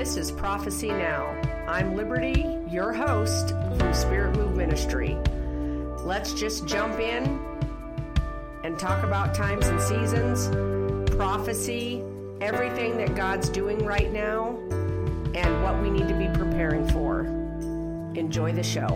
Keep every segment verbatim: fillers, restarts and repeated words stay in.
This is Prophecy Now. I'm Liberty, your host from Spirit Move Ministry. Let's just jump in and talk about times and seasons, prophecy, everything that God's doing right now, and what we need to be preparing for. Enjoy the show.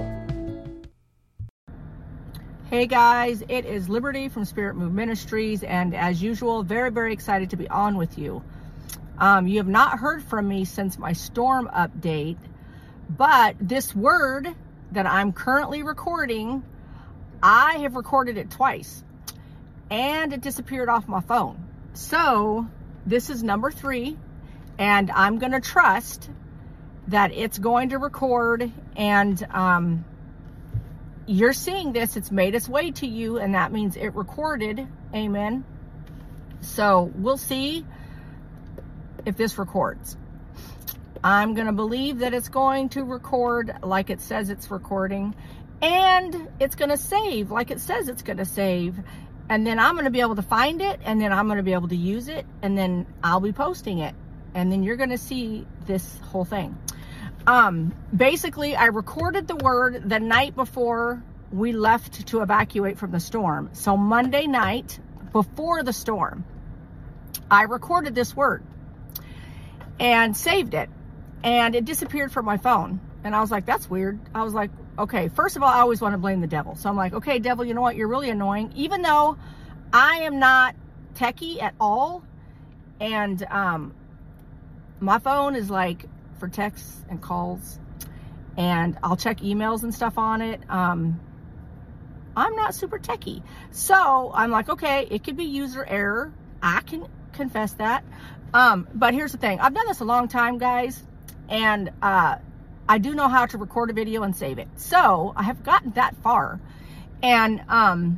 Hey guys, it is Liberty from Spirit Move Ministries, and as usual, very, very excited to be on with you. Um, you have not heard from me since my storm update, but this word that I'm currently recording, I have recorded it twice, and it disappeared off my phone. So this is number three, and I'm going to trust that it's going to record, and um, you're seeing this. It's made its way to you, and that means it recorded. Amen. So we'll see if this records. I'm going to believe that it's going to record like it says it's recording, and it's going to save like it says it's going to save. And then I'm going to be able to find it, and then I'm going to be able to use it, and then I'll be posting it. And then you're going to see this whole thing. Um, basically, I recorded the word the night before we left to evacuate from the storm. So Monday night, before the storm, I recorded this word and saved it. And it disappeared from my phone. And I was like, that's weird. I was like, okay, first of all, I always want to blame the devil. So I'm like, okay, devil, you know what? You're really annoying. Even though I am not techie at all. And um, my phone is like for texts and calls. And I'll check emails and stuff on it. Um, I'm not super techie. So I'm like, okay, it could be user error. I can confess that. Um, but here's the thing. I've done this a long time, guys. And uh, I do know how to record a video and save it. So I have gotten that far. And um,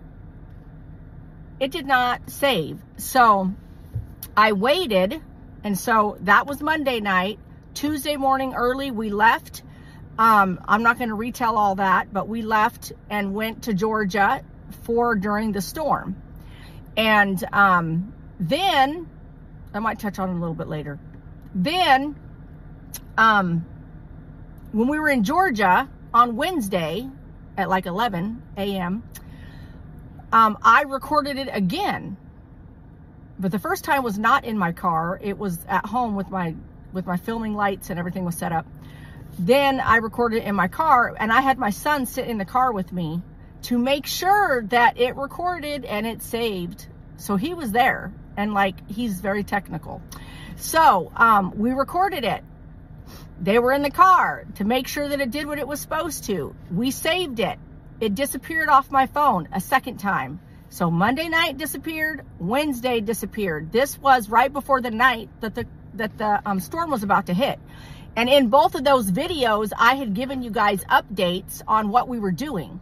it did not save. So I waited. And so that was Monday night. Tuesday morning early, we left. Um, I'm not going to retell all that, but we left and went to Georgia for during the storm. And um, then, I might touch on it a little bit later. Then, um, when we were in Georgia on Wednesday at like eleven a.m., um, I recorded it again. But the first time was not in my car. It was at home with my with my filming lights and everything was set up. Then I recorded it in my car, and I had my son sit in the car with me to make sure that it recorded and it saved. So he was there, and like, he's very technical. So um, we recorded it. They were in the car to make sure that it did what it was supposed to. We saved it. It disappeared off my phone a second time. So Monday night disappeared, Wednesday disappeared. This was right before the night that the that the um, storm was about to hit. And in both of those videos, I had given you guys updates on what we were doing.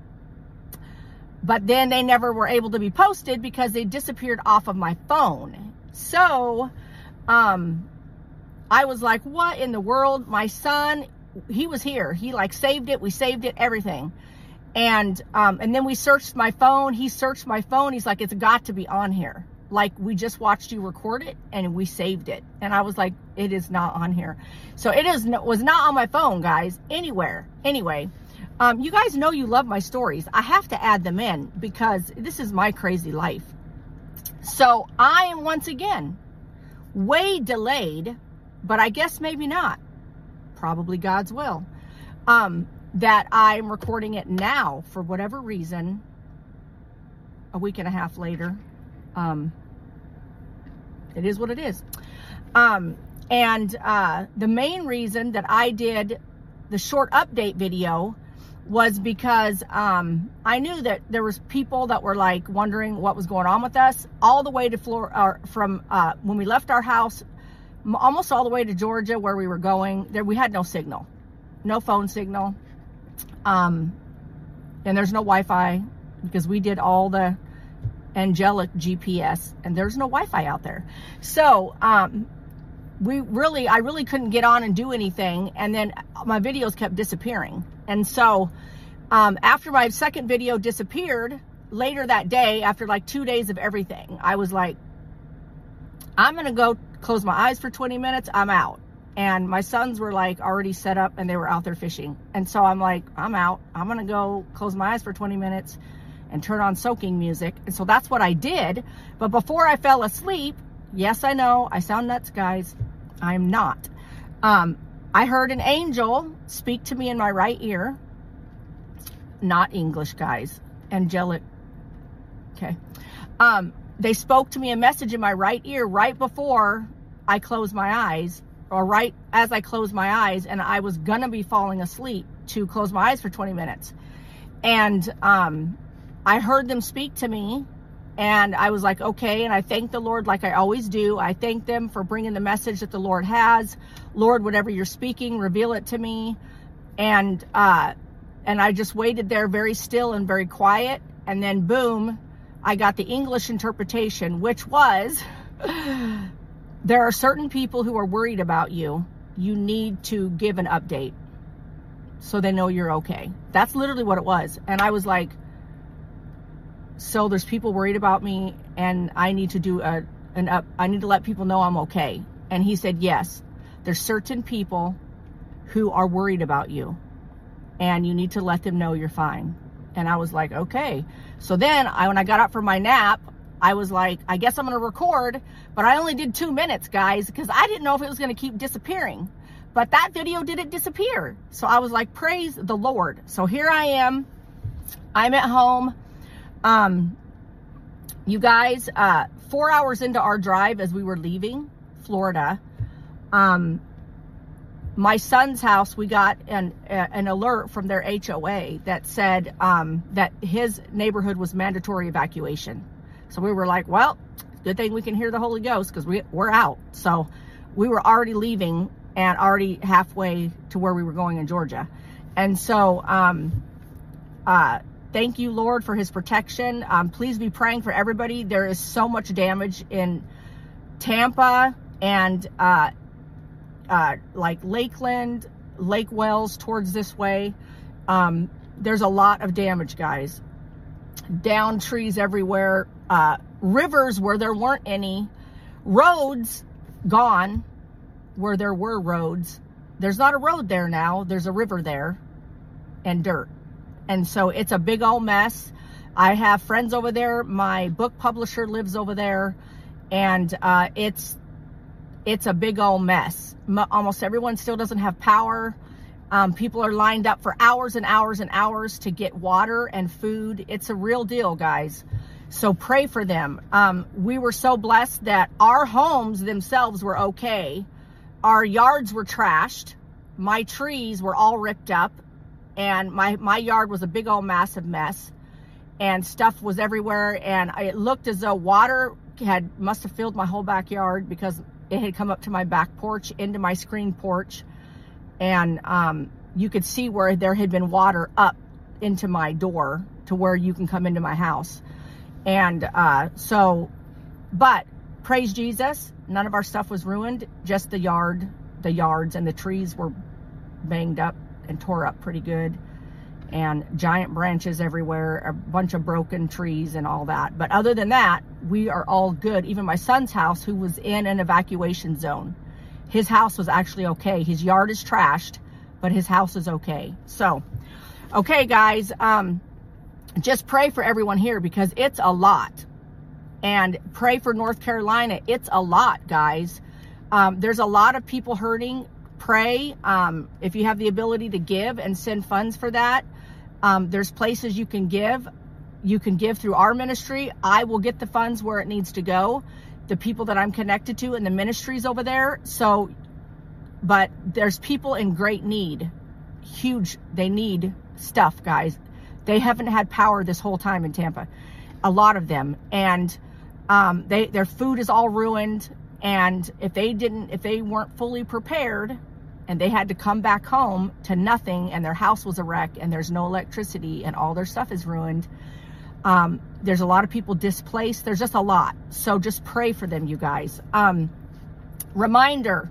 But then they never were able to be posted because they disappeared off of my phone. So um, I was like, what in the world? My son, he was here. He like saved it. We saved it, everything. And um, and then we searched my phone. He searched my phone. He's like, it's got to be on here. Like, we just watched you record it and we saved it. And I was like, it is not on here. So it is no, was not on my phone, guys, anywhere. Anyway, um, you guys know you love my stories. I have to add them in because this is my crazy life. So I am once again way delayed, but I guess maybe not. Probably God's will. Um, that I'm recording it now for whatever reason, a week and a half later. Um, it is what it is. Um, and uh, the main reason that I did the short update video was because um, I knew that there was people that were like wondering what was going on with us all the way to Florida, from uh, when we left our house, almost all the way to Georgia where we were going. There we had no signal, no phone signal. Um, and there's no Wi-Fi because we did all the angelic G P S, and there's no Wi-Fi out there. So um, we really, I really couldn't get on and do anything. And then my videos kept disappearing. And so um, after my second video disappeared later that day, after like two days of everything, I was like, I'm going to go close my eyes for twenty minutes. I'm out. and my sons were like already set up and they were out there fishing. And so I'm like, I'm out. I'm going to go close my eyes for twenty minutes and turn on soaking music. And so that's what I did. But before I fell asleep, yes, I know I sound nuts, guys. I'm not. Um, I heard an angel speak to me in my right ear. Not English, guys. Angelic. Okay. Um, they spoke to me a message in my right ear right before I closed my eyes, or right as I closed my eyes, and I was gonna be falling asleep to close my eyes for twenty minutes. And um, I heard them speak to me, and I was like, okay. And I thanked the Lord like I always do. I thank them for bringing the message that the Lord has. Lord, whatever you're speaking, reveal it to me. And uh, and I just waited there very still and very quiet. And then boom, I got the English interpretation, which was, there are certain people who are worried about you. You need to give an update so they know you're okay. That's literally what it was. And I was like, so there's people worried about me, and I need to do a, an up, I need to let people know I'm okay. And he said, yes, there's certain people who are worried about you, and you need to let them know you're fine. And I was like, okay. So then I, when I got up for my nap, I was like, I guess I'm going to record, but I only did two minutes, guys, because I didn't know if it was going to keep disappearing. But that video didn't disappear. So I was like, praise the Lord. So here I am. I'm at home. Um, you guys, uh, four hours into our drive as we were leaving Florida, um, my son's house, we got an, an alert from their H O A that said, um, that his neighborhood was mandatory evacuation. So we were like, well, good thing we can hear the Holy Ghost, because we, we're out. So we were already leaving and already halfway to where we were going in Georgia. And so, um, uh, thank you, Lord, for his protection. Um, please be praying for everybody. There is so much damage in Tampa and, uh, uh, like Lakeland, Lake Wells towards this way. Um, there's a lot of damage, guys. Down trees everywhere, uh, rivers where there weren't any, roads gone where there were roads. There's not a road there now. There's a river there and dirt. And so it's a big old mess. I have friends over there. My book publisher lives over there, and uh, it's it's a big old mess. M- almost everyone still doesn't have power. Um, people are lined up for hours and hours and hours to get water and food. It's a real deal, guys. So pray for them. Um, we were so blessed that our homes themselves were okay. Our yards were trashed. My trees were all ripped up. And my, my yard was a big old massive mess. And stuff was everywhere. And it looked as though water had must have filled my whole backyard, because it had come up to my back porch, into my screen porch. And um, you could see where there had been water up into my door to where you can come into my house. And uh, so, but praise Jesus, none of our stuff was ruined. Just the yard, the yards and the trees were banged up and tore up pretty good. And giant branches everywhere, a bunch of broken trees and all that. But other than that, we are all good. Even my son's house, who was in an evacuation zone, his house was actually okay. His yard is trashed, but his house is okay. So, okay, guys, um, just pray for everyone here, because it's a lot. And pray for North Carolina. It's a lot, guys. Um, there's a lot of people hurting. Pray. Um, if you have the ability to give and send funds for that, um, there's places you can give. You can give through our ministry. I will get the funds where it needs to go. The people that I'm connected to and the ministries over there. So, but there's people in great need. Huge. They need stuff, guys. They haven't had power this whole time in Tampa. A lot of them. And um, they their food is all ruined. And if they didn't, if they weren't fully prepared, and they had to come back home to nothing, and their house was a wreck, and there's no electricity, and all their stuff is ruined. Um, there's a lot of people displaced. There's just a lot. So just pray for them, you guys. Um, reminder,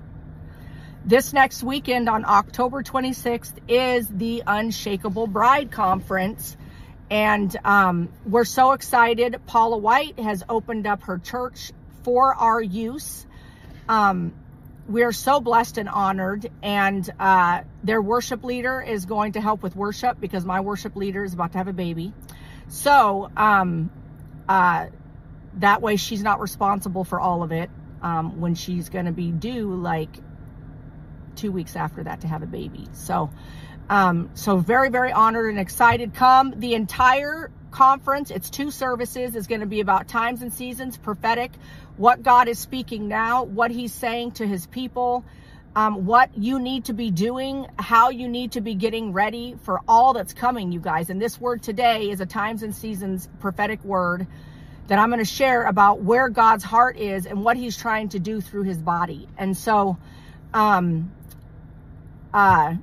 this next weekend on October twenty-sixth is the Unshakable Bride Conference. And um, we're so excited. Paula White has opened up her church for our use. Um, we are so blessed and honored, and uh, their worship leader is going to help with worship because my worship leader is about to have a baby. So um, uh, that way she's not responsible for all of it um, when she's going to be due like two weeks after that to have a baby. So, um, so very, very honored and excited. Come the entire conference. It's two services. Is going to be about times and seasons, prophetic, what God is speaking now, what he's saying to his people, um, what you need to be doing, how you need to be getting ready for all that's coming, you guys. And this word today is a times and seasons prophetic word that I'm going to share about where God's heart is and what he's trying to do through his body. And so, um, uh,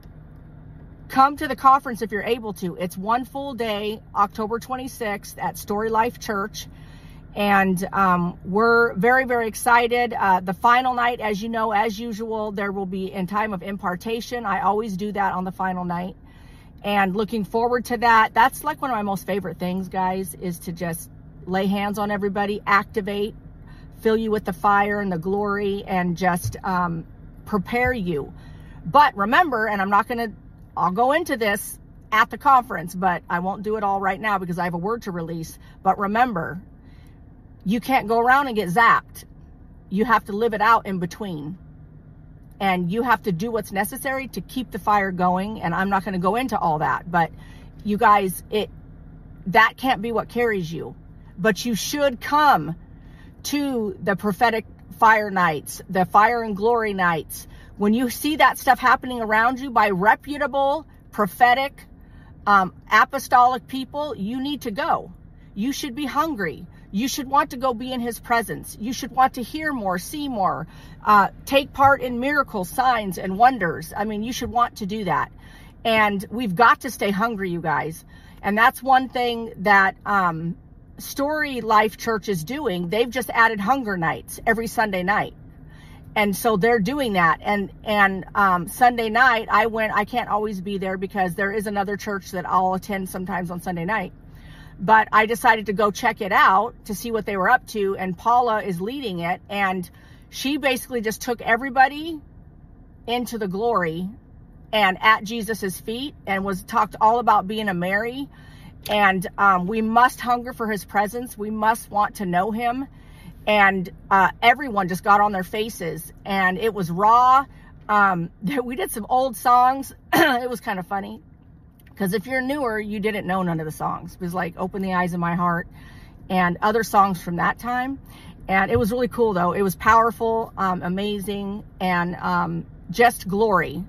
come to the conference if you're able to. It's one full day, October twenty-sixth at Story Life Church. And um, we're very, very excited. Uh, the final night, as you know, as usual, there will be a time of impartation. I always do that on the final night. And looking forward to that. That's like one of my most favorite things, guys, is to just lay hands on everybody, activate, fill you with the fire and the glory, and just um, prepare you. But remember, and I'm not going to, I'll go into this at the conference, but I won't do it all right now because I have a word to release. But remember, you can't go around and get zapped. You have to live it out in between. And you have to do what's necessary to keep the fire going. And I'm not going to go into all that. But you guys, it that can't be what carries you. But you should come to the prophetic fire nights, the fire and glory nights. When you see that stuff happening around you by reputable, prophetic, um, apostolic people, you need to go. You should be hungry. You should want to go be in his presence. You should want to hear more, see more, uh, take part in miracles, signs, and wonders. I mean, you should want to do that. And we've got to stay hungry, you guys. And that's one thing that um, Story Life Church is doing. They've just added hunger nights every Sunday night. And so they're doing that. And, and um, Sunday night, I went, I can't always be there because there is another church that I'll attend sometimes on Sunday night. But I decided to go check it out to see what they were up to. And Paula is leading it. And she basically just took everybody into the glory and at Jesus's feet and was talked all about being a Mary. And um, we must hunger for his presence. We must want to know him. And uh, everyone just got on their faces. And it was raw. Um, we did some old songs. It was kind of funny. Because if you're newer, you didn't know none of the songs. It was like Open the Eyes of My Heart and other songs from that time. And it was really cool, though. It was powerful, um, amazing, and um, just glory.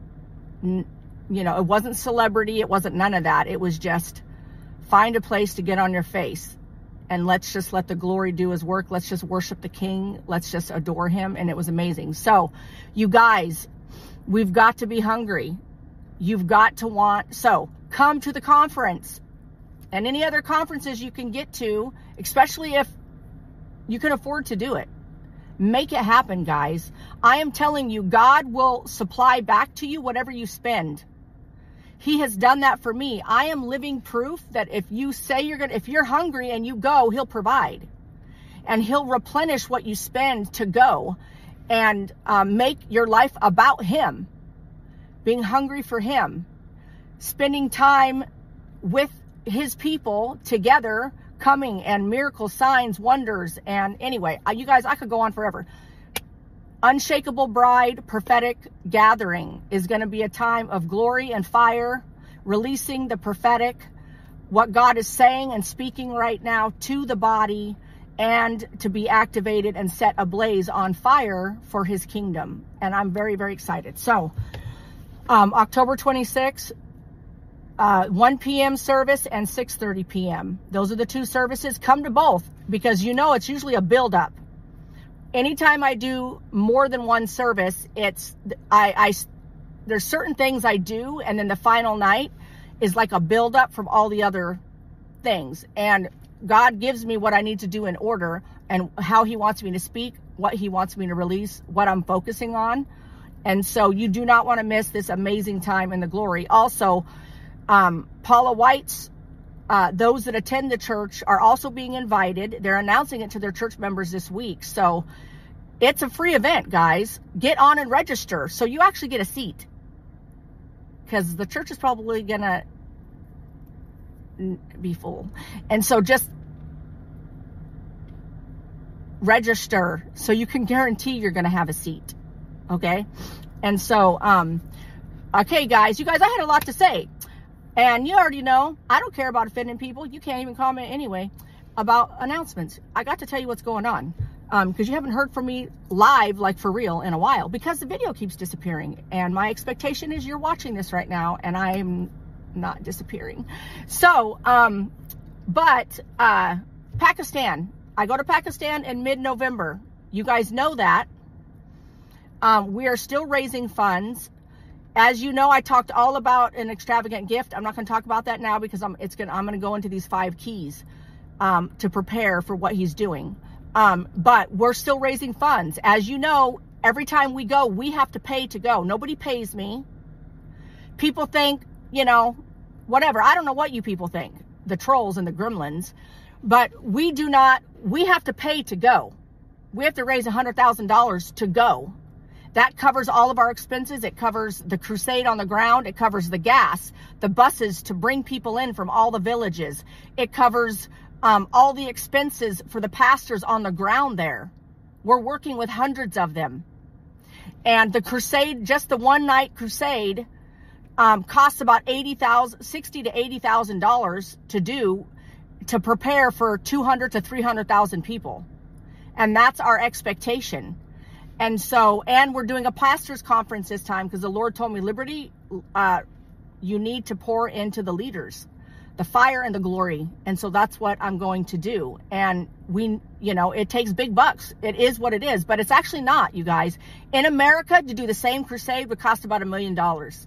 N- you know, it wasn't celebrity. It wasn't none of that. It was just find a place to get on your face. And let's just let the glory do his work. Let's just worship the King. Let's just adore him. And it was amazing. So, you guys, we've got to be hungry. You've got to want, so come to the conference and any other conferences you can get to, especially if you can afford to do it. Make it happen, guys. I am telling you, God will supply back to you whatever you spend. He has done that for me. I am living proof that if you say you're going to, if you're hungry and you go, he'll provide and he'll replenish what you spend to go and um, make your life about him. Being hungry for him, spending time with his people together, coming and miracle signs, wonders. And anyway, you guys, I could go on forever. Unshakable Bride Prophetic Gathering is going to be a time of glory and fire, releasing the prophetic, what God is saying and speaking right now to the body, and to be activated and set ablaze on fire for his kingdom. And I'm very, very excited. So, Um, October twenty-sixth, uh, one p.m. service and six thirty p.m. Those are the two services. Come to both because you know it's usually a build-up. Anytime I do more than one service, it's I, I there's certain things I do, and then the final night is like a build-up from all the other things. And God gives me what I need to do in order and how he wants me to speak, what he wants me to release, what I'm focusing on. And so you do not want to miss this amazing time in the glory. Also, um, Paula White's, uh, those that attend the church are also being invited. They're announcing it to their church members this week. So It's a free event, guys. Get on and register so you actually get a seat. Because the church is probably going to be full. And so just register so you can guarantee you're going to have a seat. Okay? And so, um, okay, guys, you guys, I had a lot to say. And you already know, I don't care about offending people. You can't even comment anyway about announcements. I got to tell you what's going on. Um, because you haven't heard from me live, like for real, in a while, because the video keeps disappearing. And my expectation is you're watching this right now, and I'm not disappearing. So, um, but uh, Pakistan, I go to Pakistan in mid-November. You guys know that. Um, we are still raising funds. As you know, I talked all about an extravagant gift. I'm not going to talk about that now because I'm it's gonna I'm going to go into these five keys um, to prepare for what he's doing. Um, but we're still raising funds. As you know, every time we go, we have to pay to go. Nobody pays me. People think, you know, whatever. I don't know what you people think, the trolls and the gremlins, but we do not, we have to pay to go. We have to raise one hundred thousand dollars to go. That covers all of our expenses. It covers the crusade on the ground. It covers the gas, the buses to bring people in from all the villages. It covers Um, all the expenses for the pastors on the ground there. We're working with hundreds of them. And the crusade, just the one night crusade, um, costs about eighty thousand, sixty to eighty thousand dollars to do, to prepare for two hundred to three hundred thousand people. And that's our expectation. And so, and we're doing a pastors conference this time because the Lord told me, Liberty, uh, you need to pour into the leaders, the fire and the glory. And so that's what I'm going to do. And we, you know, it takes big bucks. It is what it is, but it's actually not, you guys. In America, to do the same crusade would cost about a million dollars.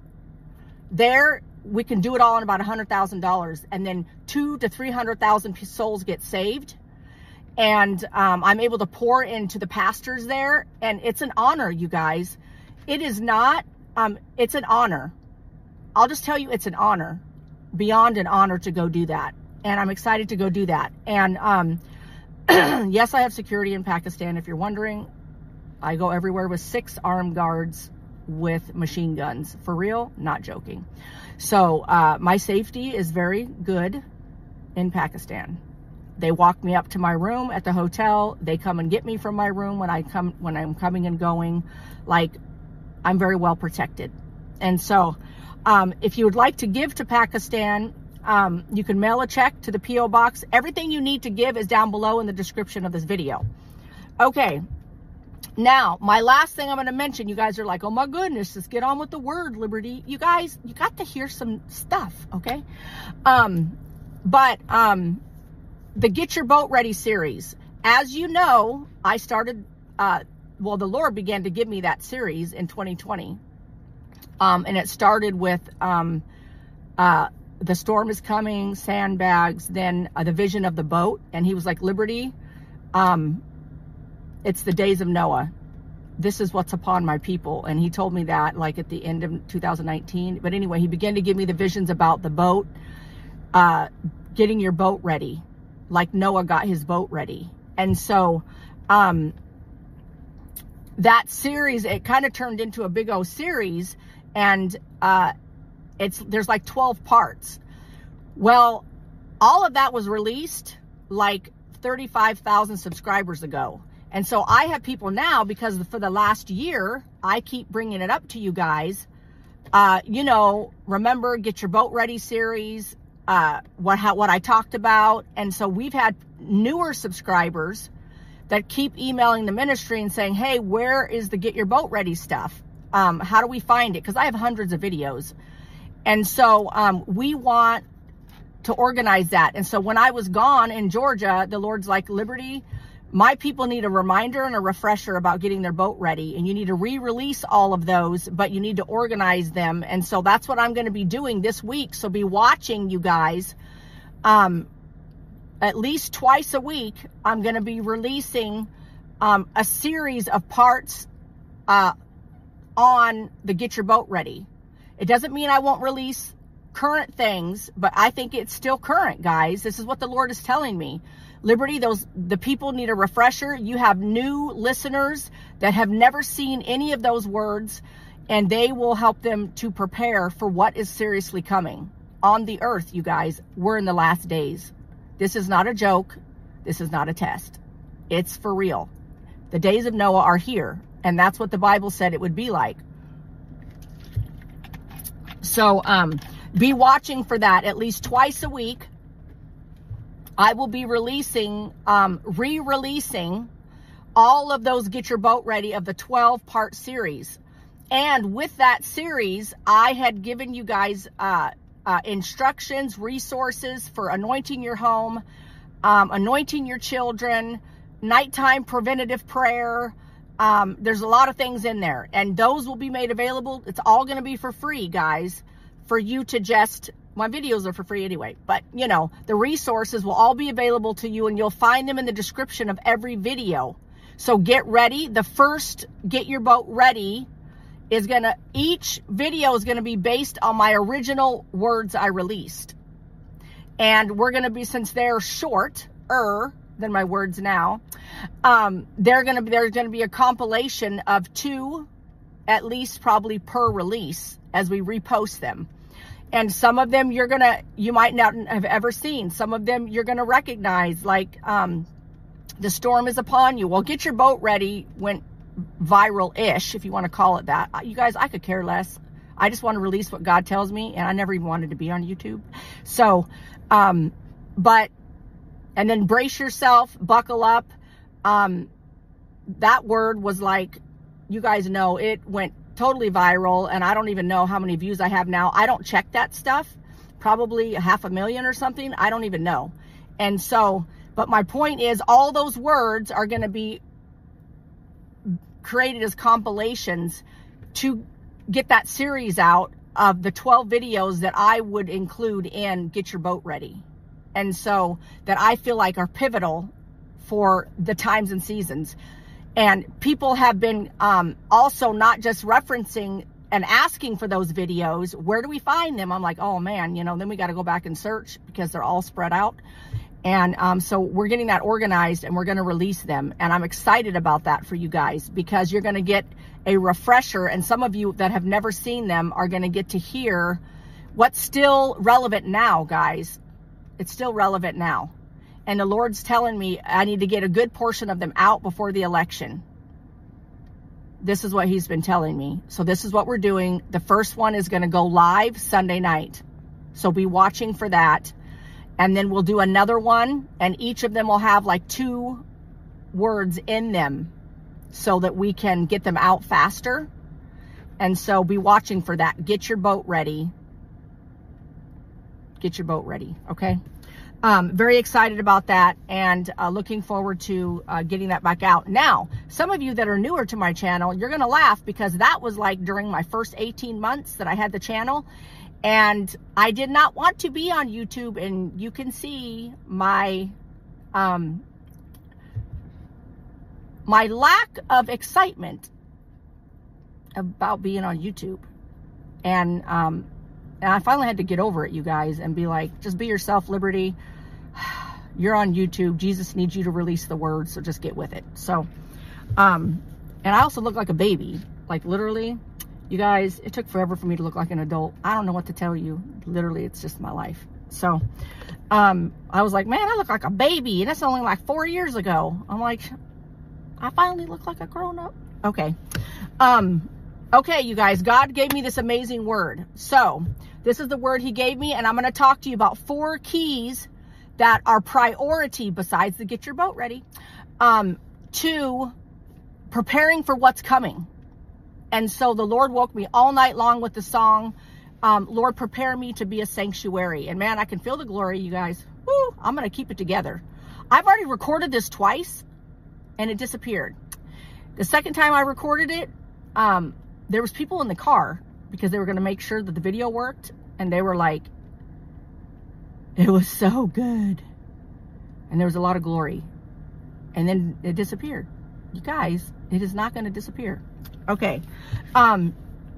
There, we can do it all in about a hundred thousand dollars, and then two to three hundred thousand souls get saved. And um, I'm able to pour into the pastors there, and it's an honor, you guys. It is not. Um, it's an honor. I'll just tell you, it's an honor. Beyond an honor to go do that. And I'm excited to go do that. And um, yes, I have security in Pakistan. If you're wondering, I go everywhere with six armed guards with machine guns. For real, not joking. So uh, my safety is very good in Pakistan. They walk me up to my room at the hotel. They come and get me from my room when I come when I'm coming and going. Like, I'm very well protected. And so Um, if you would like to give to Pakistan, um, you can mail a check to the P O box. Everything you need to give is down below in the description of this video. Okay. Now, my last thing I'm going to mention, you guys are like, oh my goodness, just get on with the word, Liberty. You guys, you got to hear some stuff, okay? Um, but um, the Get Your Boat Ready series. As you know, I started, uh, well, the Lord began to give me that series in twenty twenty. Um, and it started with um, uh, the storm is coming, sandbags, then uh, the vision of the boat. And he was like, Liberty, um, it's the days of Noah. This is what's upon my people. And he told me that like at the end of two thousand nineteen. But anyway, he began to give me the visions about the boat, uh, getting your boat ready, like Noah got his boat ready. And so um, that series, it kind of turned into a big old series. And uh, it's there's like twelve parts. Well, all of that was released like thirty-five thousand subscribers ago. And so I have people now, because for the last year, I keep bringing it up to you guys. Uh, you know, remember, Get Your Boat Ready series, uh, what, how, what I talked about. And so we've had newer subscribers that keep emailing the ministry and saying, hey, where is the Get Your Boat Ready stuff? Um, how do we find it? Because I have hundreds of videos. And so um, we want to organize that. And so when I was gone in Georgia, the Lord's like, Liberty, my people need a reminder and a refresher about getting their boat ready. And you need to re-release all of those, but you need to organize them. And so that's what I'm going to be doing this week. So be watching, you guys. Um, at least twice a week, I'm going to be releasing um, a series of parts uh, on the Get Your Boat Ready. It doesn't mean I won't release current things, but I think it's still current, guys. This is what the Lord is telling me. Liberty, those the people need a refresher. You have new listeners that have never seen any of those words, and they will help them to prepare for what is seriously coming on the earth. You guys, we're in the last days. This is not a joke. This is not a test. It's for real. The days of Noah are here, and that's what the Bible said it would be like. So um, be watching for that at least twice a week. I will be releasing, um, re-releasing all of those Get Your Boat Ready of the twelve part series. And with that series, I had given you guys uh, uh, instructions, resources for anointing your home, um, anointing your children, nighttime preventative prayer. Um, there's a lot of things in there, and those will be made available. It's all going to be for free, guys, for you to just, my videos are for free anyway, but you know, the resources will all be available to you, and you'll find them in the description of every video. So get ready. The first Get Your Boat Ready is going to, each video is going to be based on my original words I released. And we're going to be, since they're shorter than my words now, um, they're going to be, there's going to be a compilation of two, at least probably per release as we repost them. And some of them you're going to, you might not have ever seen. Some of them you're going to recognize, like, um, The Storm is Upon You. Well, Get Your Boat Ready went viral-ish, if you want to call it that. You guys, I could care less. I just want to release what God tells me, and I never even wanted to be on YouTube. So, um, but, and then Brace Yourself, Buckle Up. Um, that word was like, you guys know, it went totally viral, and I don't even know how many views I have now. I don't check that stuff. Probably a half a million or something. I don't even know. And so, but my point is, all those words are going to be created as compilations to get that series out of the twelve videos that I would include in Get Your Boat Ready. And so that I feel like are pivotal for the times and seasons. And people have been um, also not just referencing and asking for those videos. Where do we find them? I'm like, oh man, you know, then we got to go back and search because they're all spread out. And um, so we're getting that organized, and we're going to release them. And I'm excited about that for you guys, because you're going to get a refresher. And some of you that have never seen them are going to get to hear what's still relevant now, guys. It's still relevant now. And the Lord's telling me I need to get a good portion of them out before the election. This is what he's been telling me. So this is what we're doing. The first one is going to go live Sunday night. So be watching for that. And then we'll do another one, and each of them will have like two words in them so that we can get them out faster. And so be watching for that. Get your boat ready. Get your boat ready. Okay. Um, very excited about that, and uh, looking forward to uh, getting that back out. Now, some of you that are newer to my channel, you're going to laugh, because that was like during my first eighteen months that I had the channel. And I did not want to be on YouTube, and you can see my, um, my lack of excitement about being on YouTube. And, um, and I finally had to get over it, you guys, and be like, just be yourself, Liberty. You're on YouTube. Jesus needs you to release the word, so just get with it. So, um, and I also look like a baby, like literally. You guys, it took forever for me to look like an adult. I don't know what to tell you. Literally, it's just my life. So, um, I was like, man, I look like a baby. And that's only like four years ago. I'm like, I finally look like a grown up. Okay. Um, okay, you guys, God gave me this amazing word. So, this is the word he gave me. And I'm going to talk to you about four keys that are priority, besides the Get Your Boat Ready, um, to preparing for what's coming. And so the Lord woke me all night long with the song, um, Lord, prepare me to be a sanctuary. And man, I can feel the glory, you guys. Woo, I'm going to keep it together. I've already recorded this twice, and it disappeared. The second time I recorded it, um, there was people in the car, because they were going to make sure that the video worked. And they were like, it was so good. And there was a lot of glory. And then it disappeared. You guys, it is not going to disappear. Okay. Um,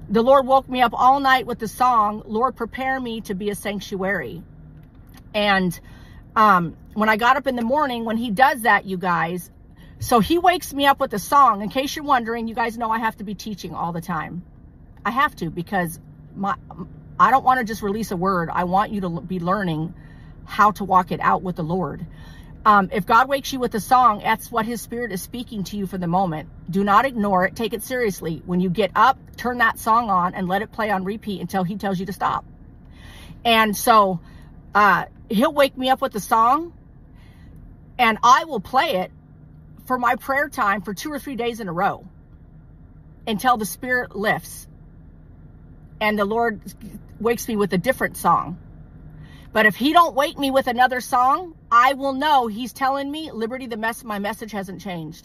the Lord woke me up all night with the song, Lord, prepare me to be a sanctuary. And um, when I got up in the morning, when he does that, you guys, so he wakes me up with a song. In case you're wondering, you guys know I have to be teaching all the time. I have to, because my I don't want to just release a word. I want you to be learning how to walk it out with the Lord. Um, if God wakes you with a song, that's what his spirit is speaking to you for the moment. Do not ignore it. Take it seriously. When you get up, turn that song on and let it play on repeat until he tells you to stop. And so uh, he'll wake me up with the song, and I will play it for my prayer time for two or three days in a row until the spirit lifts and the Lord wakes me with a different song. But if he don't wake me with another song, I will know he's telling me, Liberty, the mess, my message hasn't changed.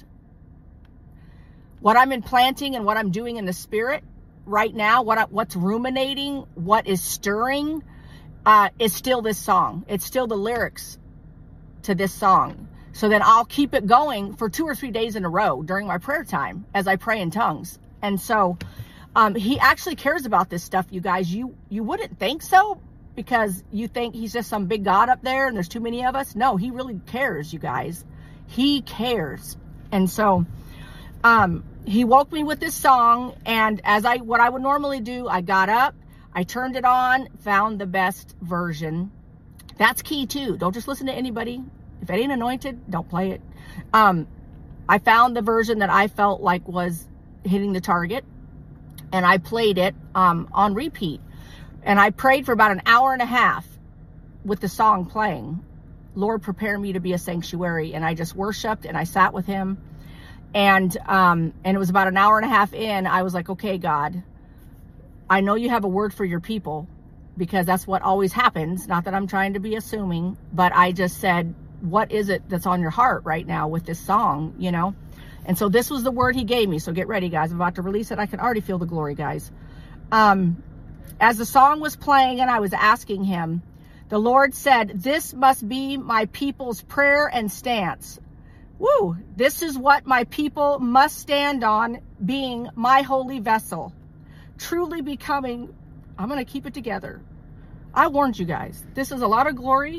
What I'm implanting and what I'm doing in the spirit right now, what I, what's ruminating, what is stirring, uh, is still this song. It's still the lyrics to this song. So then I'll keep it going for two or three days in a row during my prayer time as I pray in tongues. And so um, he actually cares about this stuff, you guys. You, you wouldn't think so, because you think he's just some big God up there and there's too many of us. No, he really cares, you guys. He cares. And so um, he woke me with this song, and as I, what I would normally do, I got up, I turned it on, found the best version. That's key too. Don't just listen to anybody. If it ain't anointed, don't play it. Um, I found the version that I felt like was hitting the target, and I played it um, on repeat. And I prayed for about an hour and a half with the song playing, Lord, prepare me to be a sanctuary. And I just worshiped and I sat with him. And, um, and it was about an hour and a half in, I was like, okay, God, I know you have a word for your people, because that's what always happens. Not that I'm trying to be assuming, but I just said, what is it that's on your heart right now with this song, you know? And so this was the word he gave me. So get ready, guys. I'm about to release it. I can already feel the glory, guys. Um, As the song was playing and I was asking him, the Lord said, this must be my people's prayer and stance. Woo! This is what my people must stand on, being my holy vessel. Truly becoming, I'm going to keep it together. I warned you guys. This is a lot of glory.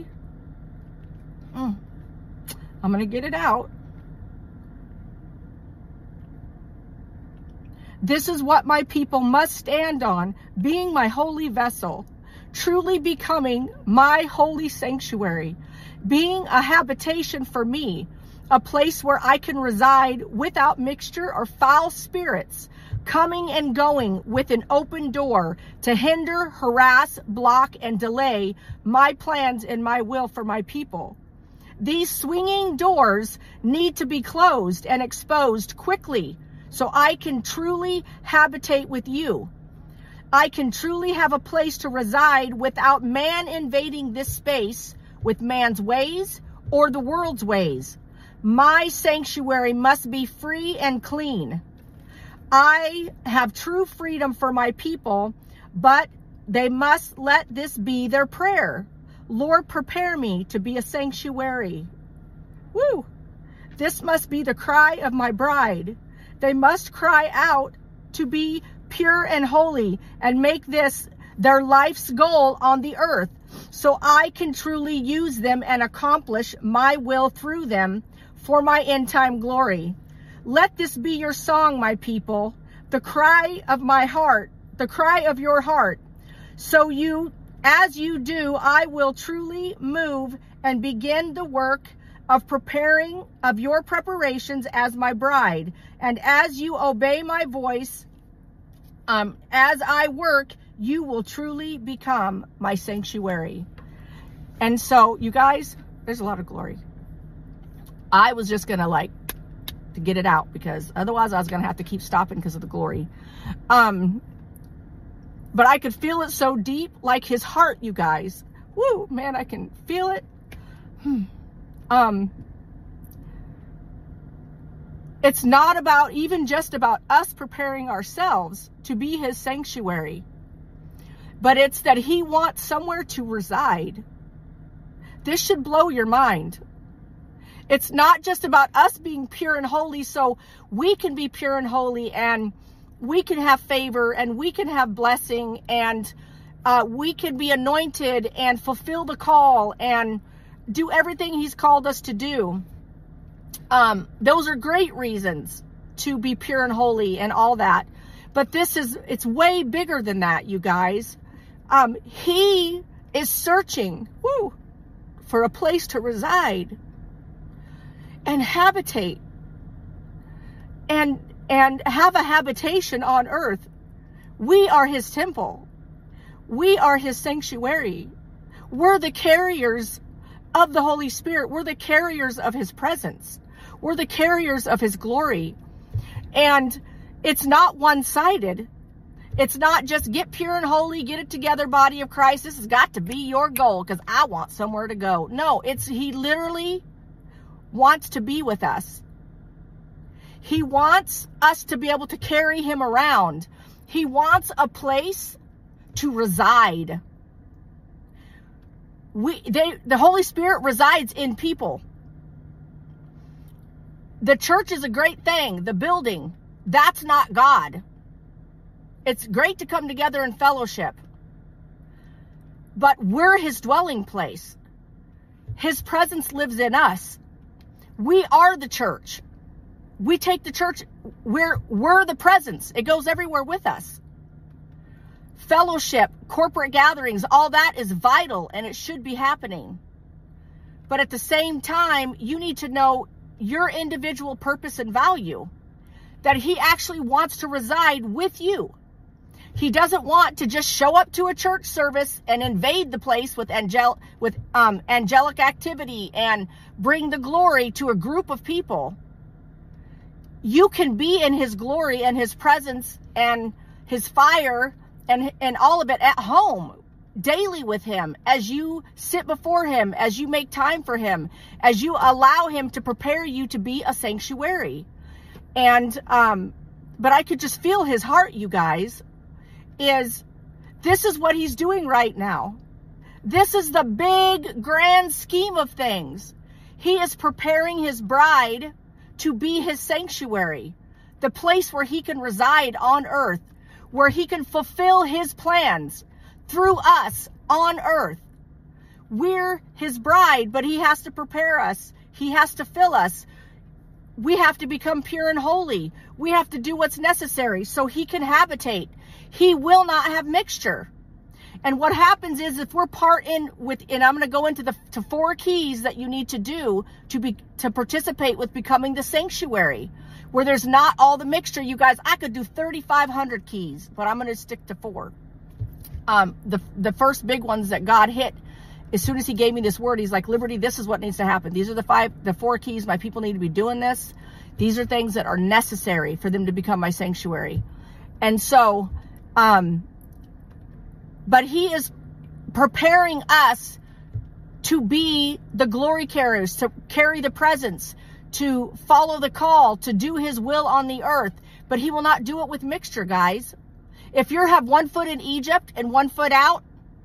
Mm. I'm going to get it out. This is what my people must stand on, being my holy vessel, truly becoming my holy sanctuary, being a habitation for me, a place where I can reside without mixture or foul spirits, coming and going with an open door to hinder, harass, block, and delay my plans and my will for my people. These swinging doors need to be closed and exposed quickly, so I can truly habitate with you. I can truly have a place to reside without man invading this space with man's ways or the world's ways. My sanctuary must be free and clean. I have true freedom for my people, but they must let this be their prayer. Lord, prepare me to be a sanctuary. Woo! This must be the cry of my bride. They must cry out to be pure and holy and make this their life's goal on the earth, so I can truly use them and accomplish my will through them for my end time glory. Let this be your song, my people, the cry of my heart, the cry of your heart. So you, as you do, I will truly move and begin the work of preparing of your preparations as my bride. And as you obey my voice, um, as I work, you will truly become my sanctuary. And so, you guys, there's a lot of glory. I was just going to like to get it out, because otherwise I was going to have to keep stopping because of the glory. Um, but I could feel it so deep, like his heart, you guys. Woo, man, I can feel it. Hmm. Um, it's not about even just about us preparing ourselves to be his sanctuary, but it's that he wants somewhere to reside. This should blow your mind. It's not just about us being pure and holy so we can be pure and holy and we can have favor and we can have blessing, and uh, we can be anointed and fulfill the call and do everything he's called us to do. Um, those are great reasons to be pure and holy and all that. But this is, it's way bigger than that, you guys. Um, he is searching, woo, for a place to reside and habitate and, and have a habitation on earth. We are his temple. We are his sanctuary. We're the carriers of the Holy Spirit. We're the carriers of his presence. We're the carriers of his glory. And it's not one-sided. It's not just get pure and holy, get it together, body of Christ. This has got to be your goal because I want somewhere to go. No, it's he literally wants to be with us. He wants us to be able to carry him around. He wants a place to reside. We, they, the Holy Spirit resides in people. The church is a great thing. The building, that's not God. It's great to come together in fellowship. But we're his dwelling place. His presence lives in us. We are the church. We take the church, we're, we're the presence. It goes everywhere with us. Fellowship, corporate gatherings, all that is vital and it should be happening. But at the same time, you need to know your individual purpose and value. That he actually wants to reside with you. He doesn't want to just show up to a church service and invade the place with angel with um, angelic activity and bring the glory to a group of people. You can be in his glory and his presence and his fire and, and all of it at home, daily with him, as you sit before him, as you make time for him, as you allow him to prepare you to be a sanctuary. And, um, but I could just feel his heart, you guys, is this is what he's doing right now. This is the big, grand scheme of things. He is preparing his bride to be his sanctuary, the place where he can reside on earth, where he can fulfill his plans through us on earth. We're his bride, but he has to prepare us. He has to fill us. We have to become pure and holy. We have to do what's necessary so he can habitate. He will not have mixture. And what happens is if we're part in with, and I'm going to go into the to four keys that you need to do to be to participate with becoming the sanctuary, where there's not all the mixture. You guys, I could do thirty-five hundred keys, but I'm going to stick to four. Um, the the first big ones that God hit, as soon as he gave me this word, he's like, Liberty, this is what needs to happen. These are the five, the four keys. My people need to be doing this. These are things that are necessary for them to become my sanctuary. And so, um, but he is preparing us to be the glory carriers, to carry the presence, to follow the call, to do his will on the earth. But he will not do it with mixture, guys. If you have one foot in Egypt and one foot out,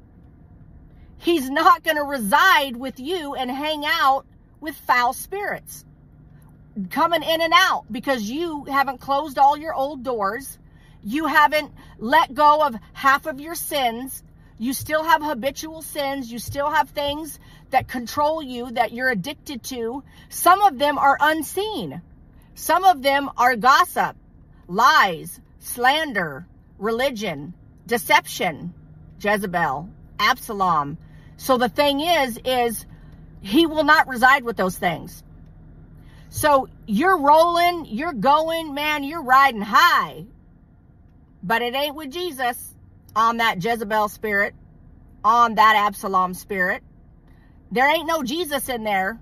he's not going to reside with you and hang out with foul spirits coming in and out because you haven't closed all your old doors. You haven't let go of half of your sins. You still have habitual sins. You still have things that control you that you're addicted to. Some of them are unseen. Some of them are gossip, lies, slander, religion, deception, Jezebel, Absalom. So the thing is, is he will not reside with those things. So you're rolling, you're going, man, you're riding high. But it ain't with Jesus on that Jezebel spirit, on that Absalom spirit. There ain't no Jesus in there.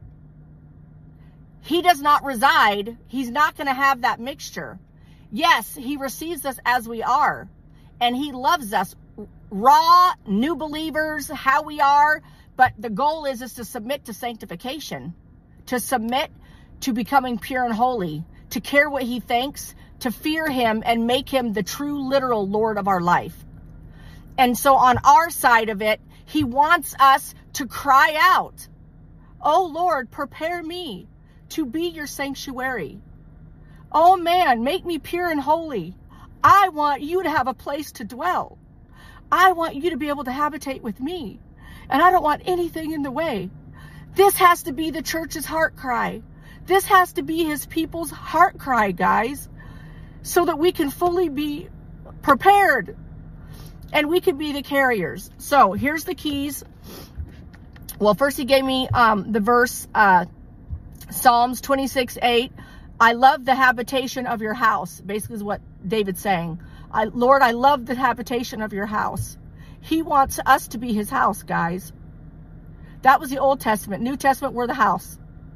He does not reside. He's not going to have that mixture. Yes, he receives us as we are. And he loves us raw, new believers, how we are. But the goal is, is to submit to sanctification, to submit to becoming pure and holy, to care what he thinks, to fear him and make him the true literal Lord of our life. And so on our side of it, he wants us to cry out, oh Lord, prepare me to be your sanctuary. Oh man, make me pure and holy. I want you to have a place to dwell. I want you to be able to habitate with me. And I don't want anything in the way. This has to be the church's heart cry. This has to be his people's heart cry, guys, so that we can fully be prepared and we can be the carriers. So here's the keys. Well, first he gave me um, the verse, uh, Psalms twenty-six eight. I love the habitation of your house, basically is what David's saying. I, Lord, I love the habitation of your house. He wants us to be his house, guys. That was the Old Testament. New Testament, we're the house.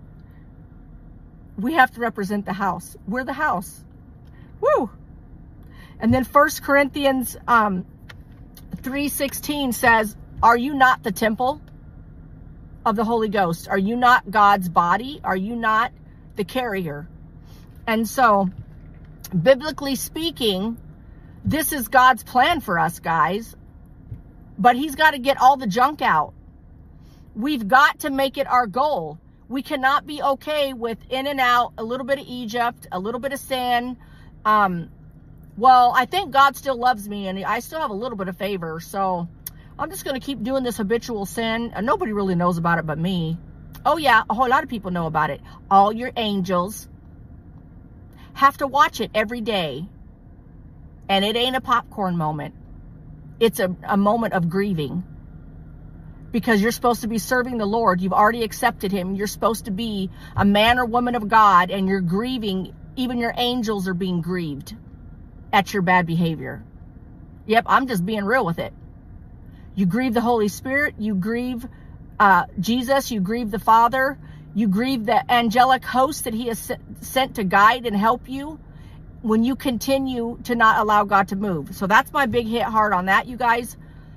We have to represent the house. We're the house. Woo! And then First Corinthians um, three sixteen says, are you not the temple of the Holy Ghost? Are you not God's body? Are you not the carrier? And so, biblically speaking, this is God's plan for us, guys. But he's got to get all the junk out. We've got to make it our goal. We cannot be okay with in and out, a little bit of Egypt, a little bit of sin. Um, well, I think God still loves me and I still have a little bit of favor. So I'm just going to keep doing this habitual sin. And nobody really knows about it but me. Oh yeah, a whole lot of people know about it. All your angels have to watch it every day. And it ain't a popcorn moment. It's a, a moment of grieving. Because you're supposed to be serving the Lord. You've already accepted him. You're supposed to be a man or woman of God. And you're grieving. Even your angels are being grieved at your bad behavior. Yep, I'm just being real with it. You grieve the Holy Spirit. You grieve uh, Jesus. You grieve the Father. You grieve the angelic host that he has sent to guide and help you when you continue to not allow God to move. So that's my big hit hard on that, you guys.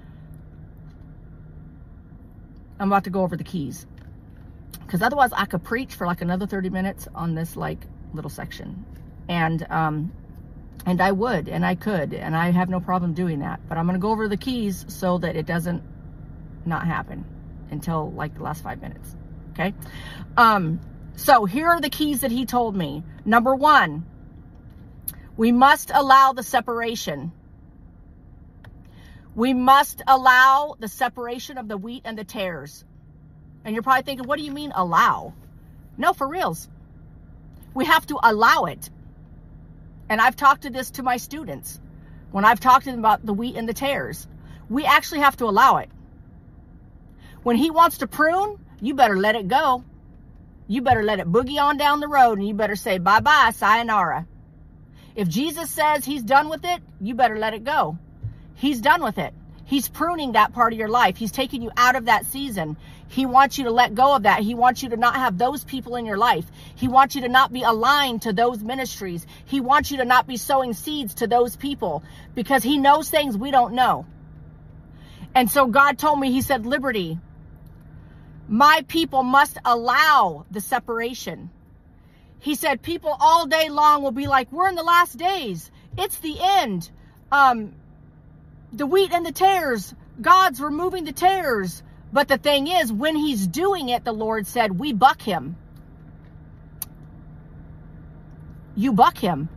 I'm about to go over the keys. Because otherwise I could preach for like another thirty minutes on this like little section. And um, and I would, and I could, and I have no problem doing that. But I'm going to go over the keys so that it doesn't not happen until like the last five minutes. Okay? Um, so here are the keys that he told me. Number one, we must allow the separation. We must allow the separation of the wheat and the tares. And you're probably thinking, what do you mean allow? No, for reals. We have to allow it. And I've talked to this to my students. When I've talked to them about the wheat and the tares. We actually have to allow it. When he wants to prune, you better let it go. You better let it boogie on down the road and you better say bye-bye, sayonara. If Jesus says he's done with it, you better let it go. He's done with it. He's pruning that part of your life. He's taking you out of that season. He wants you to let go of that. He wants you to not have those people in your life. He wants you to not be aligned to those ministries. He wants you to not be sowing seeds to those people because he knows things we don't know. And so God told me, he said, Liberty, my people must allow the separation. He said, people all day long will be like, we're in the last days. It's the end. Um, the wheat and the tares, God's removing the tares. But the thing is, when he's doing it, the Lord said, we buck him. You buck him.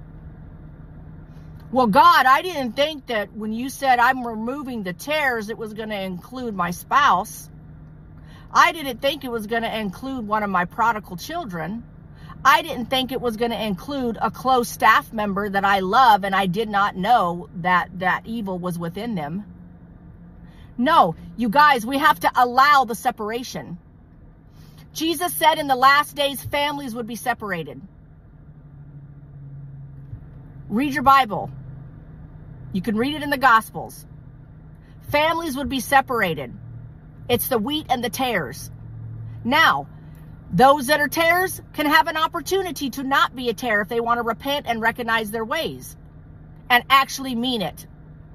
Well, God, I didn't think that when you said I'm removing the tares, it was going to include my spouse. I didn't think it was going to include one of my prodigal children. I didn't think it was going to include a close staff member that I love and I did not know that that evil was within them. No, you guys, we have to allow the separation. Jesus said in the last days, families would be separated. Read your Bible. You can read it in the Gospels. Families would be separated. It's the wheat and the tares. Now, those that are tares can have an opportunity to not be a tare if they want to repent and recognize their ways and actually mean it.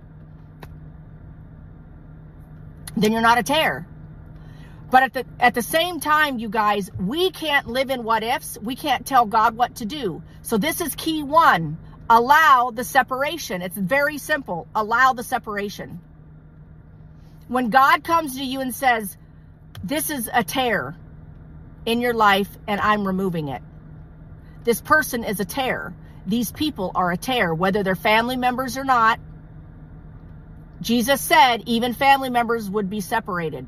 Then you're not a tare. But at the at the same time, you guys, we can't live in what ifs. We can't tell God what to do. So this is key one. Allow the separation. It's very simple. Allow the separation. When God comes to you and says, this is a tare in your life and I'm removing it. This person is a tare. these people are a tear, whether they're family members or not. Jesus said even family members would be separated.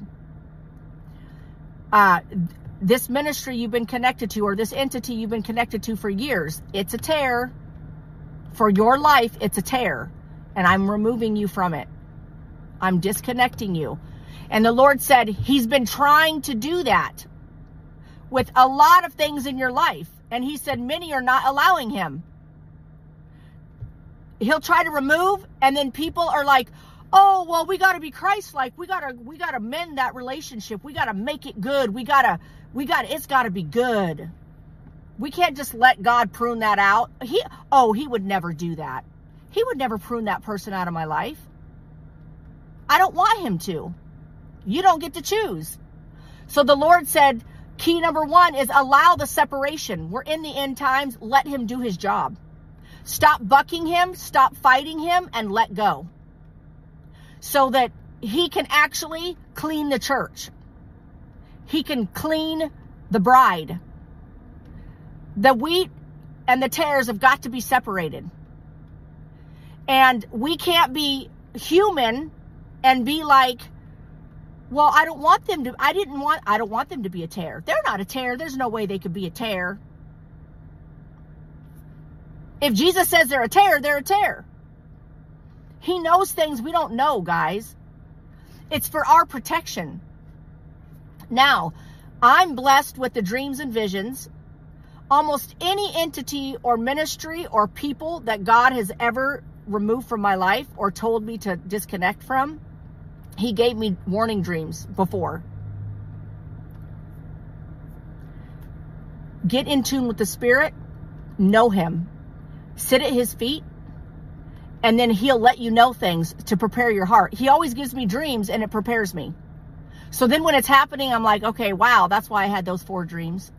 Uh, this ministry you've been connected to, or this entity you've been connected to for years, it's a tear. For your life, it's a tear. And I'm removing you from it. I'm disconnecting you. And the Lord said he's been trying to do that with a lot of things in your life. And he said many are not allowing him. He'll try to remove, and then people are like, oh, well, we got to be Christ-like. We got to we got to mend that relationship. We got to make it good. We got to we got it's got to be good. We can't just let God prune that out. He oh, he would never do that. He would never prune that person out of my life. I don't want him to. You don't get to choose. So the Lord said, key number one is allow the separation. We're in the end times. Let him do his job. Stop bucking him, stop fighting him, and let go. So that he can actually clean the church. He can clean the bride. The wheat and the tares have got to be separated. And we can't be human and be like, well, I don't want them to, I didn't want, I don't want them to be a tear. They're not a tear. There's no way they could be a tear. If Jesus says they're a tear, they're a tear. He knows things we don't know, guys. It's for our protection. Now, I'm blessed with the dreams and visions. Almost any entity or ministry or people that God has ever removed from my life or told me to disconnect from, he gave me warning dreams before. Get in tune with the Spirit, know him, sit at his feet, and then he'll let you know things to prepare your heart. He always gives me dreams and it prepares me. So then when it's happening, I'm like, okay, wow, that's why I had those four dreams.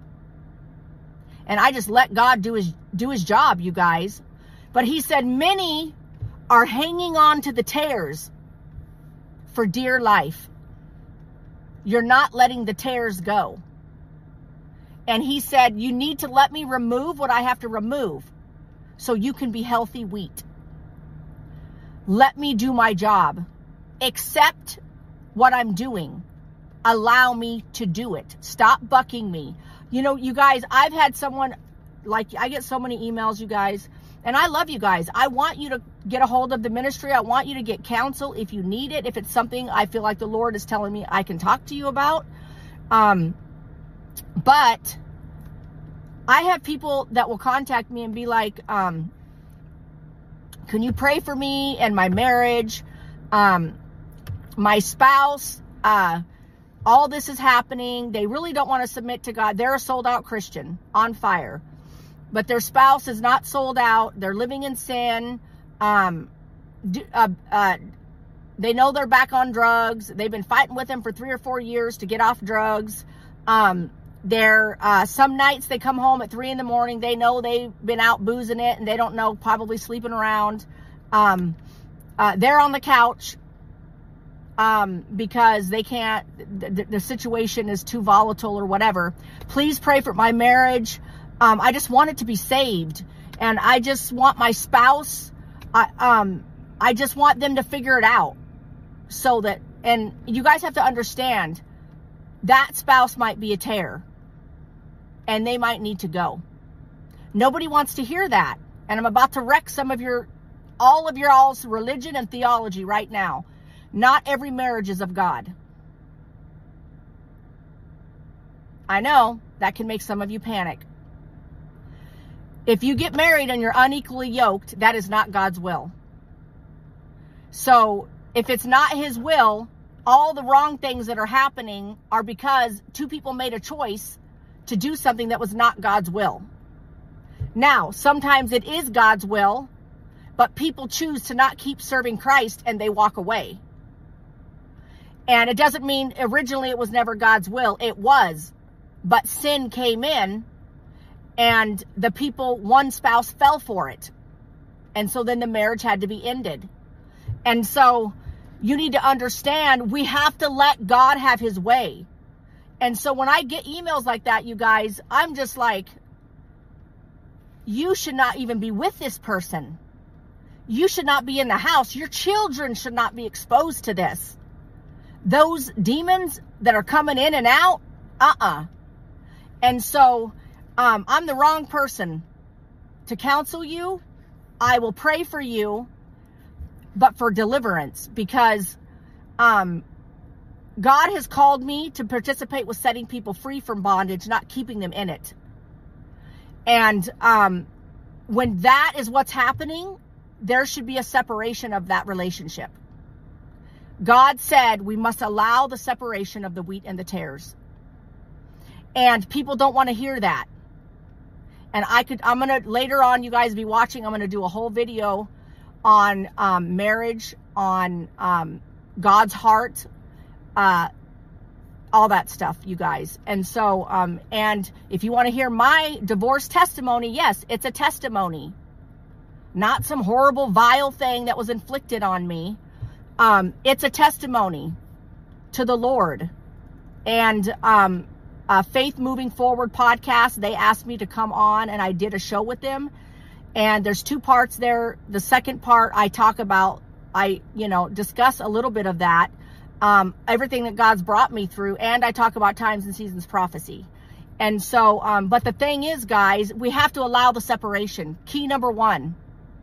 And I just let God do his, do his job, you guys. But he said many are hanging on to the tares for dear life. You're not letting the tares go. And he said, you need to let me remove what I have to remove so you can be healthy wheat. Let me do my job. Accept what I'm doing. Allow me to do it. Stop bucking me. You know, you guys, I've had someone, like, I get so many emails, you guys, and I love you guys. I want you to get a hold of the ministry. I want you to get counsel if you need it. If it's something I feel like the Lord is telling me I can talk to you about. Um, but I have people that will contact me and be like, um, can you pray for me and my marriage? Um, my spouse, uh, all this is happening. They really don't want to submit to God. They're a sold out Christian on fire, but their spouse is not sold out. They're living in sin. Um, do, uh, uh, they know they're back on drugs. They've been fighting with them for three or four years to get off drugs. Um, they're, uh, some nights they come home at three in the morning. They know they've been out boozing it and they don't know, probably sleeping around. Um, uh, they're on the couch. Um, because they can't, the, the situation is too volatile or whatever. Please pray for my marriage. Um, I just want it to be saved. And I just want my spouse, I, um, I just want them to figure it out. So that, and you guys have to understand, that spouse might be a tear. And they might need to go. Nobody wants to hear that. And I'm about to wreck some of your, all of your all's religion and theology right now. Not every marriage is of God. I know that can make some of you panic. If you get married and you're unequally yoked, that is not God's will. So if it's not his will, all the wrong things that are happening are because two people made a choice to do something that was not God's will. Now, sometimes it is God's will, but people choose to not keep serving Christ and they walk away. And it doesn't mean originally it was never God's will. It was. But sin came in and the people, one spouse fell for it. And so then the marriage had to be ended. And so you need to understand we have to let God have his way. And so when I get emails like that, you guys, I'm just like, you should not even be with this person. You should not be in the house. Your children should not be exposed to this. Those demons that are coming in and out, uh-uh. And so um, I'm the wrong person to counsel you. I will pray for you, but for deliverance, because um, God has called me to participate with setting people free from bondage, not keeping them in it. And um, when that is what's happening, there should be a separation of that relationship. God said we must allow the separation of the wheat and the tares. And people don't want to hear that. And I could, I'm going to, later on, you guys be watching, I'm going to do a whole video on um, marriage, on um, God's heart, uh, all that stuff, you guys. And so, um, and if you want to hear my divorce testimony, yes, it's a testimony. Not some horrible, vile thing that was inflicted on me. Um, it's a testimony to the Lord. And um, uh, Faith Moving Forward podcast, they asked me to come on, and I did a show with them. And there's two parts there. The second part, I talk about, I, you know, discuss a little bit of that, um, everything that God's brought me through, and I talk about times and seasons prophecy. And so, um, but the thing is, guys, we have to allow the separation. Key number one.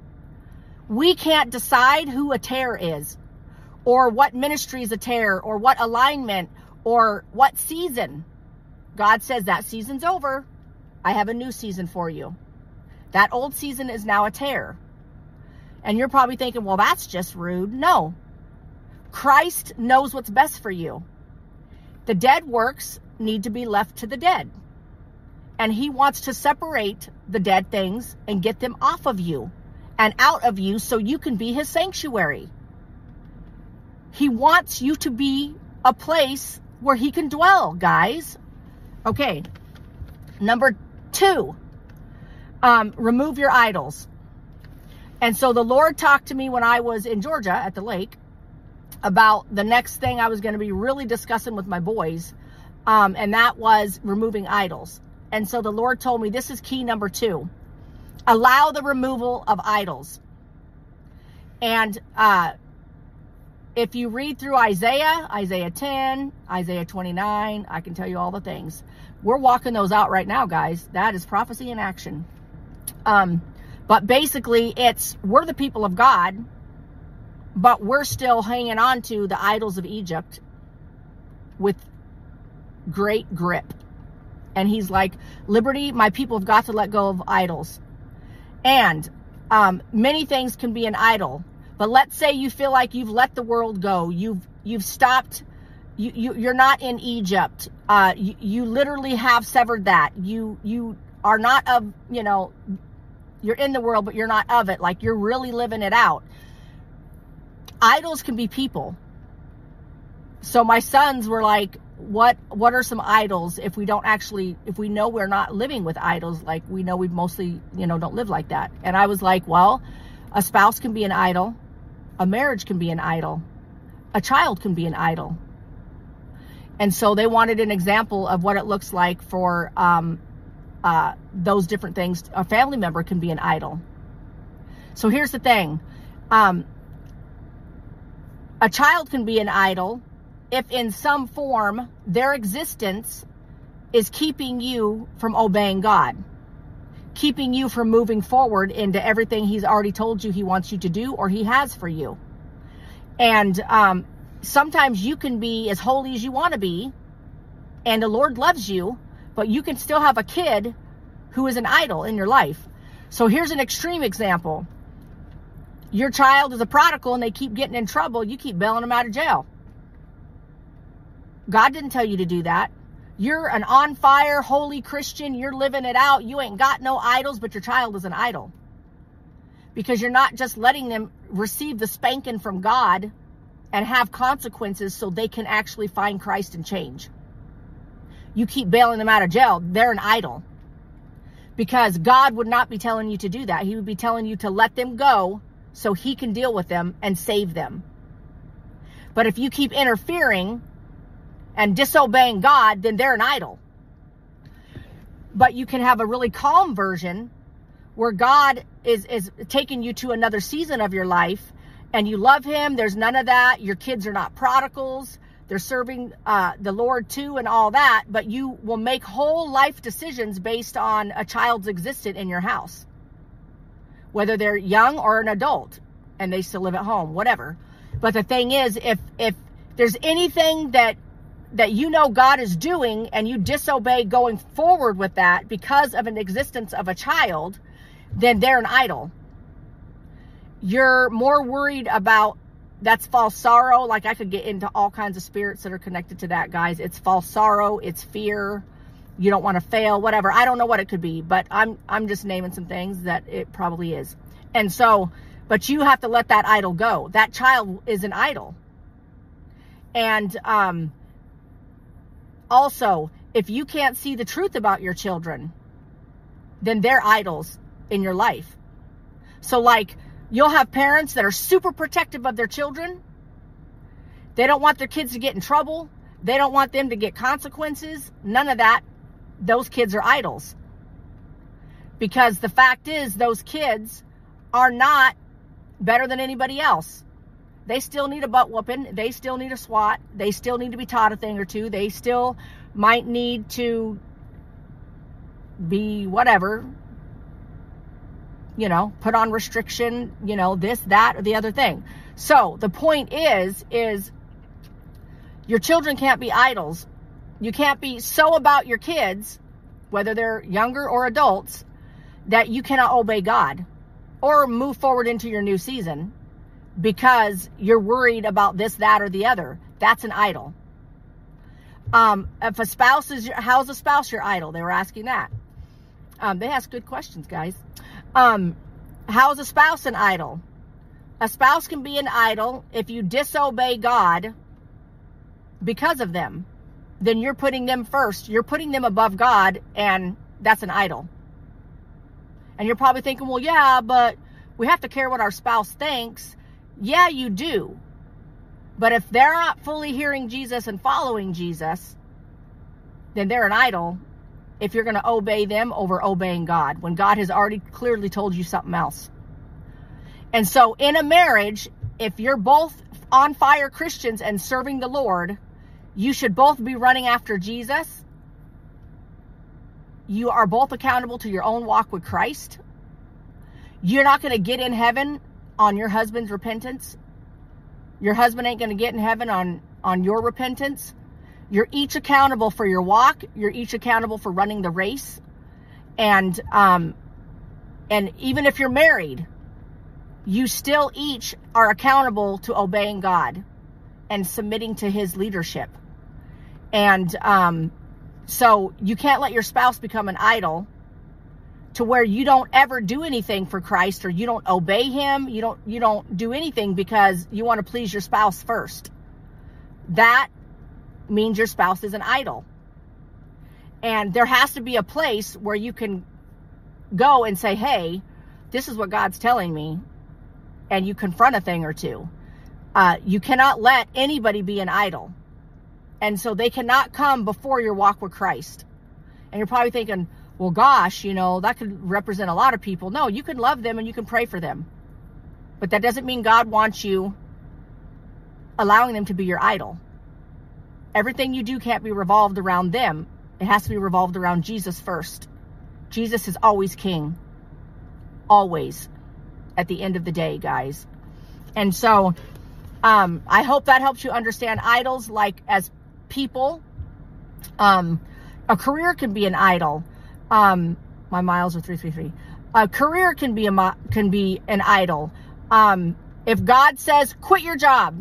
We can't decide who a tare is, or what ministry is a tare, or what alignment, or what season. God says that season's over. I have a new season for you. That old season is now a tare. And you're probably thinking, well, that's just rude. No. Christ knows what's best for you. The dead works need to be left to the dead. And he wants to separate the dead things and get them off of you and out of you so you can be his sanctuary. He wants you to be a place where he can dwell, guys. Okay. Number two, um, remove your idols. And so the Lord talked to me when I was in Georgia at the lake about the next thing I was going to be really discussing with my boys. Um, and that was removing idols. And so the Lord told me, this is key number two. Allow the removal of idols. And uh, if you read through Isaiah, Isaiah ten, Isaiah twenty-nine, I can tell you all the things. We're walking those out right now, guys. That is prophecy in action. Um, but basically, it's, we're the people of God, but we're still hanging on to the idols of Egypt with great grip. And he's like, Liberty, my people have got to let go of idols. And um, many things can be an idol. But let's say you feel like you've let the world go. You've you've stopped. You, you, you're not in Egypt. Uh, you, you literally have severed that. You, you are not of, you know, you're in the world, but you're not of it. Like, you're really living it out. Idols can be people. So my sons were like, what, what are some idols if we don't actually, if we know we're not living with idols, like we know we mostly, you know, don't live like that. And I was like, well, a spouse can be an idol. A marriage can be an idol. A child can be an idol. And so they wanted an example of what it looks like for um, uh, those different things. A family member can be an idol. So here's the thing. Um, a child can be an idol if in some form their existence is keeping you from obeying God, keeping you from moving forward into everything he's already told you he wants you to do or he has for you. And um, sometimes you can be as holy as you want to be, and the Lord loves you, but you can still have a kid who is an idol in your life. So here's an extreme example. Your child is a prodigal and they keep getting in trouble. You keep bailing them out of jail. God didn't tell you to do that. You're an on fire, holy Christian. You're living it out. You ain't got no idols, but your child is an idol. Because you're not just letting them receive the spanking from God and have consequences so they can actually find Christ and change. You keep bailing them out of jail. They're an idol. Because God would not be telling you to do that. He would be telling you to let them go so he can deal with them and save them. But if you keep interfering and disobeying God, then they're an idol. But you can have a really calm version where God is, is taking you to another season of your life and you love him. There's none of that. Your kids are not prodigals. They're serving uh, the Lord too and all that, but you will make whole life decisions based on a child's existence in your house. Whether they're young or an adult and they still live at home, whatever. But the thing is, if if there's anything that that you know God is doing and you disobey going forward with that because of an existence of a child, then they're an idol. You're more worried about, that's false sorrow. Like, I could get into all kinds of spirits that are connected to that, guys. It's false sorrow. It's fear. You don't want to fail, whatever. I don't know what it could be, but I'm, I'm just naming some things that it probably is. And so, but you have to let that idol go. That child is an idol. And, um, also, if you can't see the truth about your children, then they're idols in your life. So, like, you'll have parents that are super protective of their children. They don't want their kids to get in trouble. They don't want them to get consequences. None of that. Those kids are idols. Because the fact is, those kids are not better than anybody else. They still need a butt whooping. They still need a swat. They still need to be taught a thing or two. They still might need to be whatever, you know, put on restriction, you know, this, that, or the other thing. So the point is, is your children can't be idols. You can't be so about your kids, whether they're younger or adults, that you cannot obey God or move forward into your new season because you're worried about this, that, or the other. That's an idol. Um, if a spouse is, your, how's a spouse your idol? They were asking that. Um, they ask good questions, guys. Um, how is a spouse an idol? A spouse can be an idol if you disobey God because of them. Then you're putting them first. You're putting them above God, and that's an idol. And you're probably thinking, well, yeah, but we have to care what our spouse thinks. Yeah, you do. But if they're not fully hearing Jesus and following Jesus, then they're an idol if you're going to obey them over obeying God, when God has already clearly told you something else. And so in a marriage, if you're both on fire Christians and serving the Lord, you should both be running after Jesus. You are both accountable to your own walk with Christ. You're not going to get in heaven on your husband's repentance. Your husband ain't going to get in heaven on, on your repentance. You're each accountable for your walk. You're each accountable for running the race. And, um, and even if you're married, you still each are accountable to obeying God and submitting to his leadership. And, um, so you can't let your spouse become an idol to where you don't ever do anything for Christ, or you don't obey him. You don't, you don't do anything because you want to please your spouse first. That means your spouse is an idol. And there has to be a place where you can go and say, hey, this is what God's telling me. And you confront a thing or two. Uh, you cannot let anybody be an idol. And so they cannot come before your walk with Christ. And you're probably thinking, well, gosh, you know, that could represent a lot of people. No, you can love them and you can pray for them. But that doesn't mean God wants you allowing them to be your idol. Everything you do can't be revolved around them. It has to be revolved around Jesus first. Jesus is always king. Always. At the end of the day, guys. And so, um, I hope that helps you understand idols, like as people. Um, a career can be an idol. Um, my miles are three three three. A career can be a can be an idol. Um, if God says, quit your job,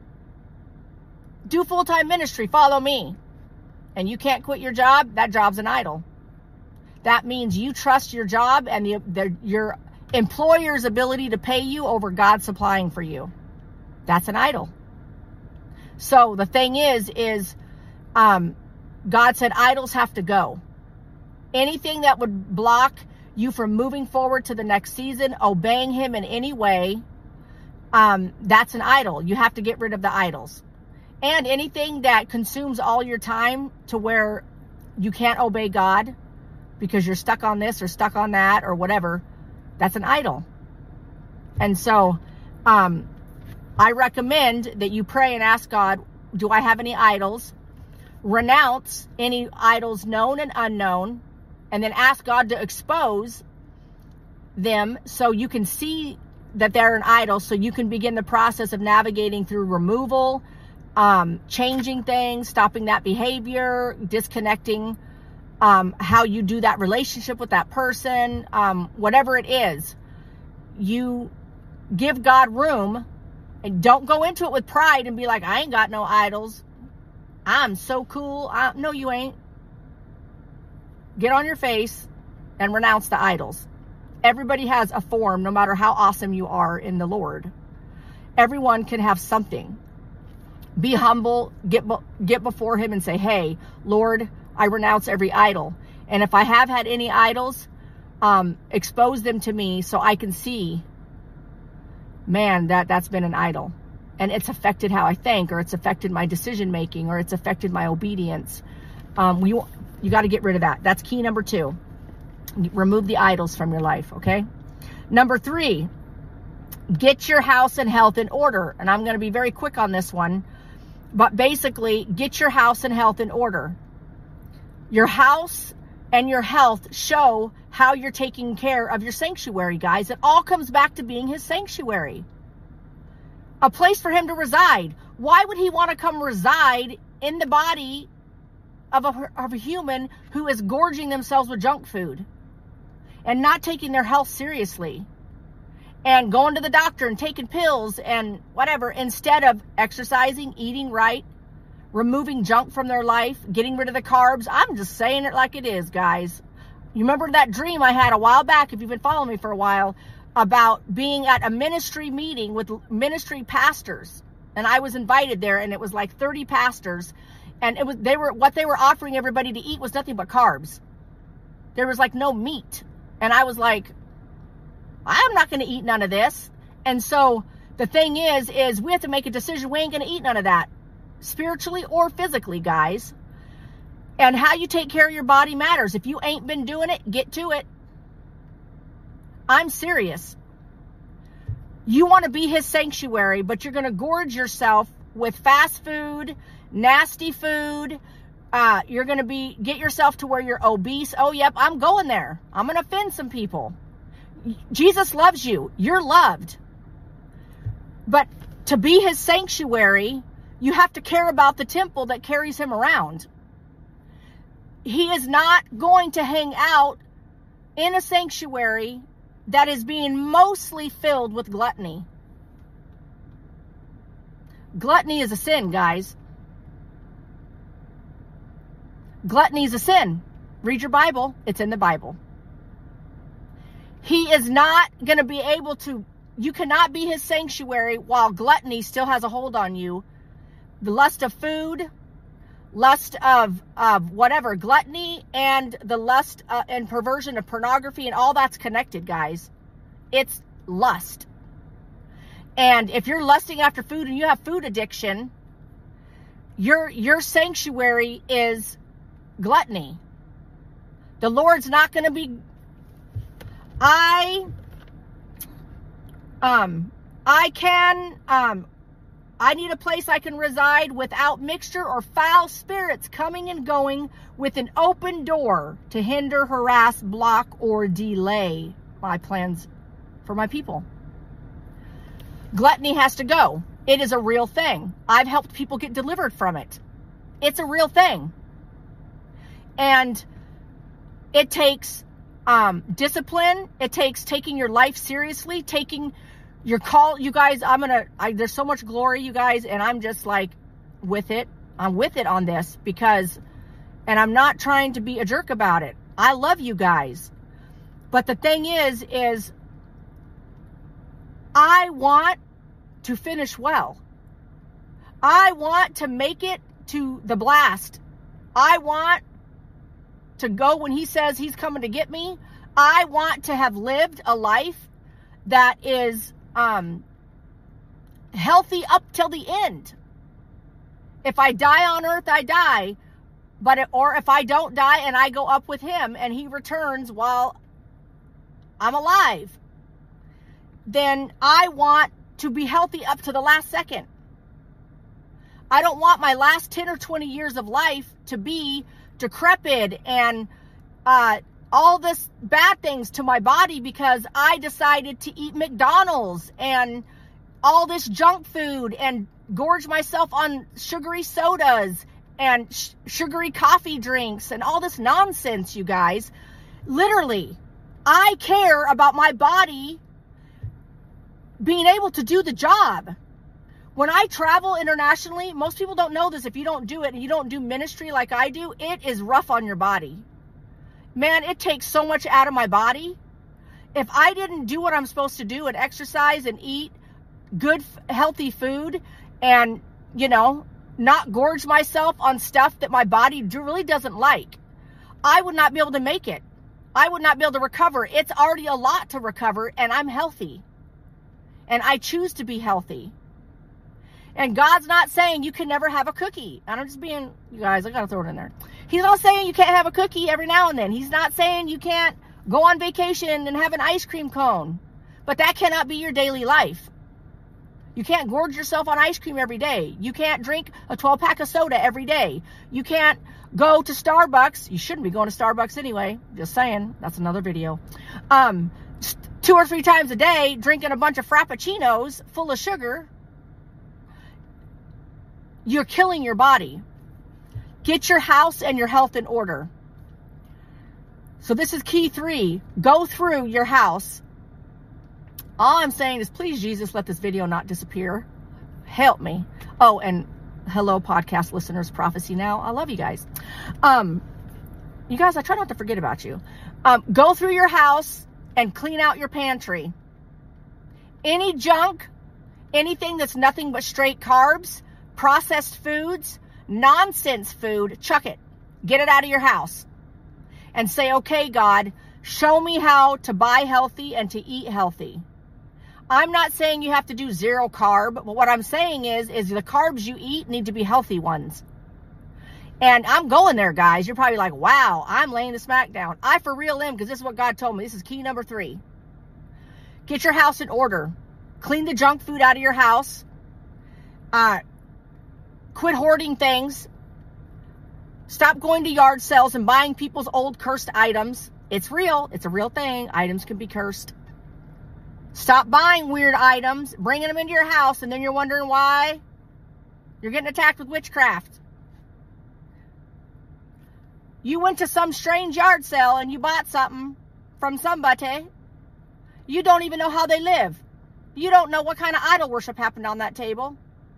do full-time ministry, follow me, and you can't quit your job, that job's an idol. That means you trust your job and the, the your employer's ability to pay you over God supplying for you. That's an idol. So the thing is, is um, God said idols have to go. Anything that would block you from moving forward to the next season, obeying him in any way, um, that's an idol. You have to get rid of the idols. And anything that consumes all your time to where you can't obey God because you're stuck on this or stuck on that or whatever, That's an idol. And so um, I recommend that you pray and ask God, do I have any idols? Renounce any idols known and unknown, and then ask God to expose them so you can see that they're an idol, so you can begin the process of navigating through removal, um, changing things, stopping that behavior, disconnecting um, how you do that relationship with that person, um, whatever it is. You give God room, and don't go into it with pride and be like, I ain't got no idols. I'm so cool. I, no, you ain't. Get on your face and renounce the idols. Everybody has a form, no matter how awesome you are in the Lord. Everyone can have something. Be humble, get, get before him and say, hey, Lord, I renounce every idol. And if I have had any idols, um, expose them to me so I can see, man, that, that's been an idol. And it's affected how I think, or it's affected my decision making, or it's affected my obedience. Um, we, you got to get rid of that. That's key number two. Remove the idols from your life, okay? Number three, get your house and health in order. And I'm going to be very quick on this one. But basically, get your house and health in order. Your house and your health show how you're taking care of your sanctuary, guys. It all comes back to being his sanctuary. A place for him to reside. Why would he want to come reside in the body of a, of a human who is gorging themselves with junk food and not taking their health seriously and going to the doctor and taking pills and whatever, instead of exercising, eating right, removing junk from their life, getting rid of the carbs? I'm just saying it like it is, guys. You remember that dream I had a while back, if you've been following me for a while, about being at a ministry meeting with ministry pastors, and I was invited there, and it was like thirty pastors, and it was they were what they were offering everybody to eat was nothing but carbs. There was like no meat, and I was like, I'm not going to eat none of this. And so the thing is, is we have to make a decision. We ain't going to eat none of that, spiritually or physically, guys. And how you take care of your body matters. If you ain't been doing it, get to it. I'm serious. You want to be his sanctuary, but you're going to gorge yourself with fast food, nasty food. Uh, you're going to be get yourself to where you're obese. Oh, yep, I'm going there. I'm going to offend some people. Jesus loves you. You're loved. But to be his sanctuary, you have to care about the temple that carries him around. He is not going to hang out in a sanctuary that is being mostly filled with gluttony. Gluttony is a sin, guys. Gluttony is a sin. Read your Bible. It's in the Bible. He is not going to be able to, you cannot be his sanctuary while gluttony still has a hold on you. The lust of food, lust of, of whatever, gluttony, and the lust uh, and perversion of pornography, and all that's connected, guys. It's lust. And if you're lusting after food and you have food addiction, your your sanctuary is gluttony. The Lord's not going to be, I, um, I can, um, I need a place I can reside without mixture or foul spirits coming and going, with an open door to hinder, harass, block, or delay my plans for my people. Gluttony has to go. It is a real thing. I've helped people get delivered from it. It's a real thing. And it takes um, discipline. It takes taking your life seriously, taking your call. You guys, I'm going to, there's so much glory, you guys, and I'm just like with it. I'm with it on this because, and I'm not trying to be a jerk about it. I love you guys. But the thing is, is I want to finish well. I want to make it to the blast. I want to go when he says he's coming to get me. I want to have lived a life that is um, healthy up till the end. If I die on earth, I die. But it, or if I don't die and I go up with him and he returns while I'm alive, then I want to be healthy up to the last second. I don't want my last ten or twenty years of life to be decrepit and uh, all this bad things to my body because I decided to eat McDonald's and all this junk food and gorge myself on sugary sodas and sh- sugary coffee drinks and all this nonsense, you guys. Literally, I care about my body being able to do the job. When I travel internationally, most people don't know this. If you don't do it and you don't do ministry like I do, it is rough on your body. Man, it takes so much out of my body. If I didn't do what I'm supposed to do and exercise and eat good, healthy food and, you know, not gorge myself on stuff that my body really doesn't like, I would not be able to make it. I would not be able to recover. It's already a lot to recover, and I'm healthy. And I choose to be healthy. And God's not saying you can never have a cookie. I'm just being, you guys, I got to throw it in there. He's not saying you can't have a cookie every now and then. He's not saying you can't go on vacation and have an ice cream cone. But that cannot be your daily life. You can't gorge yourself on ice cream every day. You can't drink a twelve pack of soda every day. You can't go to Starbucks. You shouldn't be going to Starbucks anyway. Just saying. That's another video. Um, two or three times a day, drinking a bunch of Frappuccinos full of sugar. You're killing your body. Get your house and your health in order. So this is key three. Go through your house. All I'm saying is, please, Jesus, let this video not disappear. Help me. Oh, and hello, podcast listeners, Prophecy Now. I love you guys. Um, you guys, I try not to forget about you. Um, go through your house and clean out your pantry. Any junk, anything that's nothing but straight carbs, processed foods, nonsense food, chuck it. Get it out of your house. And say, okay, God, show me how to buy healthy and to eat healthy. I'm not saying you have to do zero carb, but what I'm saying is, is the carbs you eat need to be healthy ones. And I'm going there, guys. You're probably like, wow, I'm laying the smack down. I for real am, because this is what God told me. This is key number three. Get your house in order. Clean the junk food out of your house. Uh, quit hoarding things. Stop going to yard sales and buying people's old cursed items. It's real. It's a real thing. Items can be cursed. Stop buying weird items, bringing them into your house, and then you're wondering why you're getting attacked with witchcraft. You went to some strange yard sale and you bought something from somebody. You don't even know how they live. You don't know what kind of idol worship happened on that table.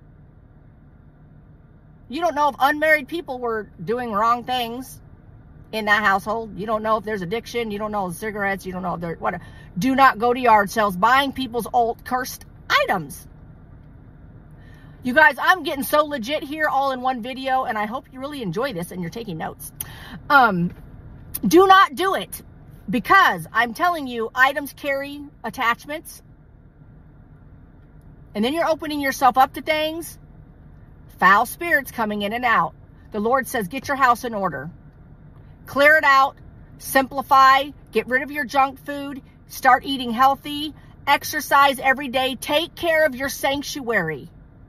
You don't know if unmarried people were doing wrong things in that household. You don't know if there's addiction. You don't know if cigarettes. You don't know if there's what. Do not go to yard sales buying people's old cursed items. You guys, I'm getting so legit here all in one video, and I hope you really enjoy this and you're taking notes. Um, do not do it, because I'm telling you, items carry attachments, and then you're opening yourself up to things. Foul spirits coming in and out. The Lord says, get your house in order. Clear it out. Simplify. Get rid of your junk food. Start eating healthy. Exercise every day. Take care of your sanctuary.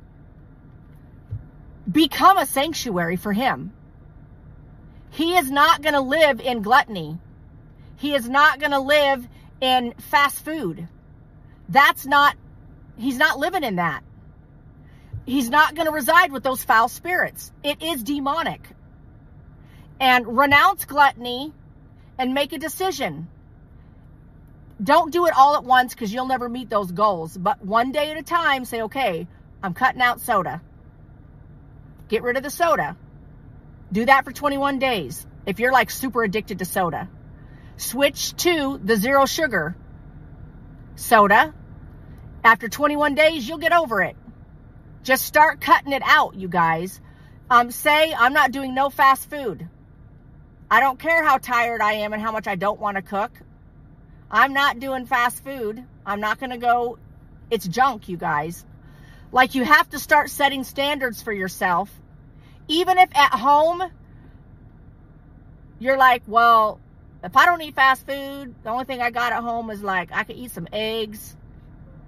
Become a sanctuary for Him. He is not going to live in gluttony. He is not going to live in fast food. That's not, He's not living in that. He's not going to reside with those foul spirits. It is demonic. And renounce gluttony and make a decision. Don't do it all at once, because you'll never meet those goals. But one day at a time, say, okay, I'm cutting out soda. Get rid of the soda. Do that for twenty-one days. If you're like super addicted to soda, switch to the zero sugar soda. After twenty-one days, you'll get over it. Just start cutting it out, you guys. Um, say, I'm not doing no fast food. I don't care how tired I am and how much I don't want to cook. I'm not doing fast food. I'm not going to go. It's junk, you guys. Like, you have to start setting standards for yourself. Even if at home, you're like, well, if I don't eat fast food, the only thing I got at home is like, I could eat some eggs,